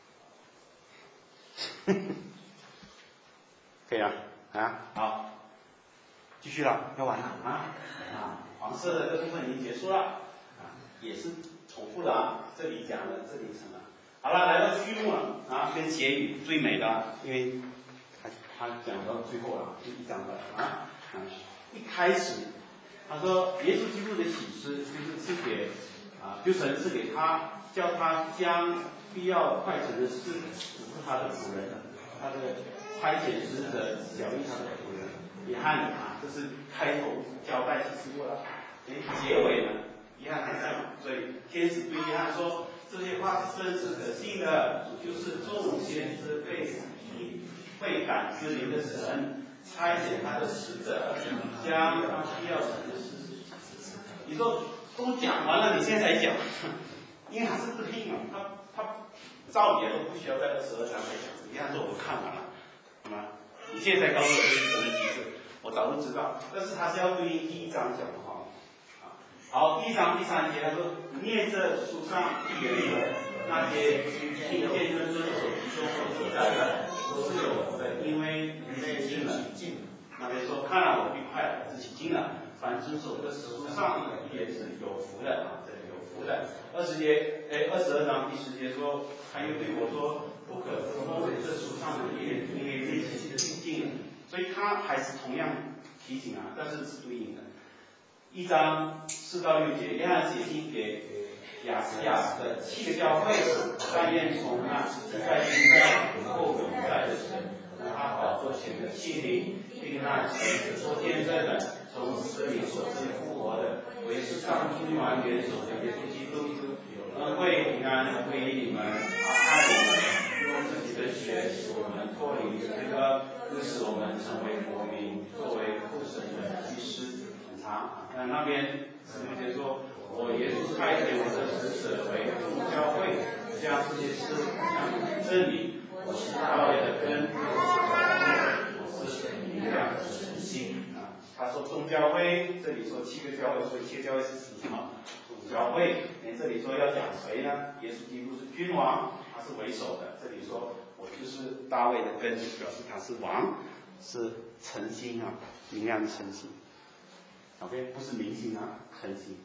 可以啊，好。继续了，要完了黄色的这部分已经结束了也是重复的这里讲了，这里成了。好了，来到序幕了跟结语最美的，因为他讲到最后了，就1章了一开始他说耶稣基督的启示就是赐给就神赐给他，叫他将必要快成的事嘱咐他的仆人，他的差遣使者小利他的仆人约翰这是开头交代启示过了，结尾呢，约翰还在嘛？所以天使对约翰说：“这些话是真实可信的，主就是众先知被感之灵的神，差遣他的使者，将他必要成的事。”你说都讲完了，你现在才讲，因为他是对应他照理都不需要在22章来讲。约翰说：“我看完了，好吗？你现在才告诉我这是神的启示。”我早就知道，但是他是要对应第1章讲的话好，第1章第3节他说：“念这书上预言的那些听见跟遵守其中所记载的，都是有福的，因为你起劲了。”那边说：“看了我必快来，是起劲了。凡遵守这书上的预言是有福的这里有福的。22章第10节说，他又对我说：不可封这书上的预言，因为日期是近了。”所以他还是同样提醒但是是对应的。1章4到6节，约翰写信给亚细亚的7个教会，但愿从那实在应该后永在的神，他宝座前的信灵，并那亲自做见证的，从死里所生复活的，为世上君王元首我们脱离罪恶，又使我们成为国民，作为父神的祭司。很长，那边16节说，我耶稣差遣我的使者为众教会，将这些事讲真理。我是大卫的根，我是明亮的晨星啊。他说众教会，这里说7个教会，所以7个教会是指什么？众教会。这里说要讲谁呢？耶稣基督是君王，他是为首的。这里说我就是大卫的根，就表示他是王，是晨星啊，明亮的晨星。OK， 不是明星啊，晨星。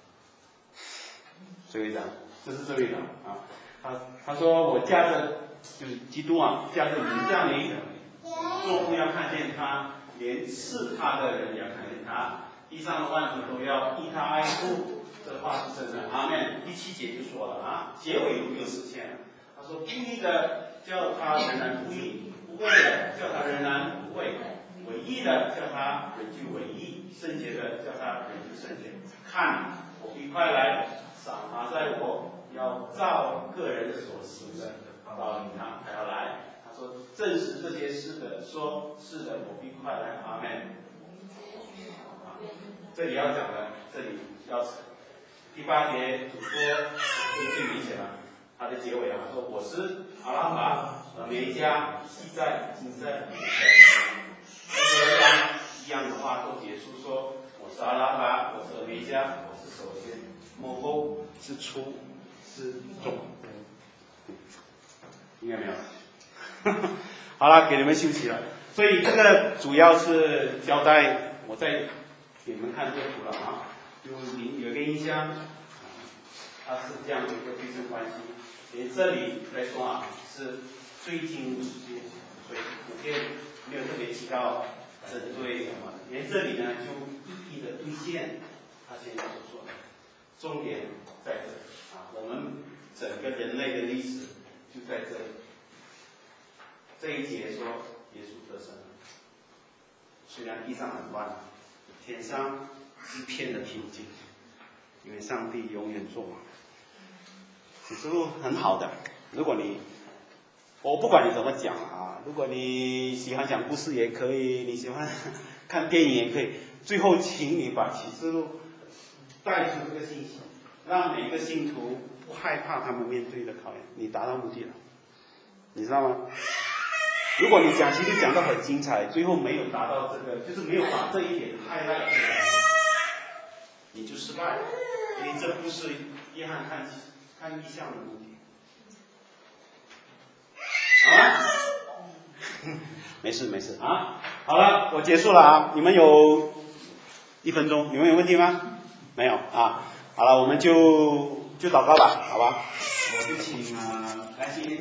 这位长，这是这位长啊。他说我驾着就是基督啊，驾着云降临，众目要看见他，连刺他的人也要看见他，地上的万族都要依他爱护。这话是真的，阿们。第7节就说了啊，结尾又实现了。他说：“不义的叫他仍然不义，不义的叫他仍然不义，违义的叫他仍旧违义，圣洁的叫他仍旧圣洁。看，我必快来，赏罚在我，要照个人所行的报应他。还要来。”他说：“证实这些事的，说是的，我必快来。”阿们。这里要讲的，这里要。第8节主说最明显了，他的结尾啊，说我是阿拉法、梅加、西在、金在、一样的话都结束说，我是阿拉法，我是梅加，我是首先，幕后是初是终，应该没有。好了，给你们休息了。所以这个主要是交代，我再给你们看这个图了啊。就你有一个印象，它是这样的一个对称关系。连这里来说啊，是最近的时间，所以普遍没有特别提到针对什么。连这里呢，就一一的兑现他现在所说的。重点在这里啊，我们整个人类的历史就在这里。这一节说耶稣得胜了，虽然地上很乱，天上一片的平静，因为上帝永远做王。启示录很好的，如果我不管你怎么讲啊，如果你喜欢讲故事也可以，你喜欢看电影也可以，最后请你把启示录带出这个信息，让每个信徒不害怕他们面对的考验，你达到目的了，你知道吗？如果你讲其实讲得很精彩，最后没有达到这个，就是没有把这一点highlight出来，你就失败了，因为这不是约翰看异象的目的。好了，没事啊，好了，我结束了啊，你们有1分钟，你们有问题吗？没有啊，好了，我们就祷告吧，好吧？我就请来信。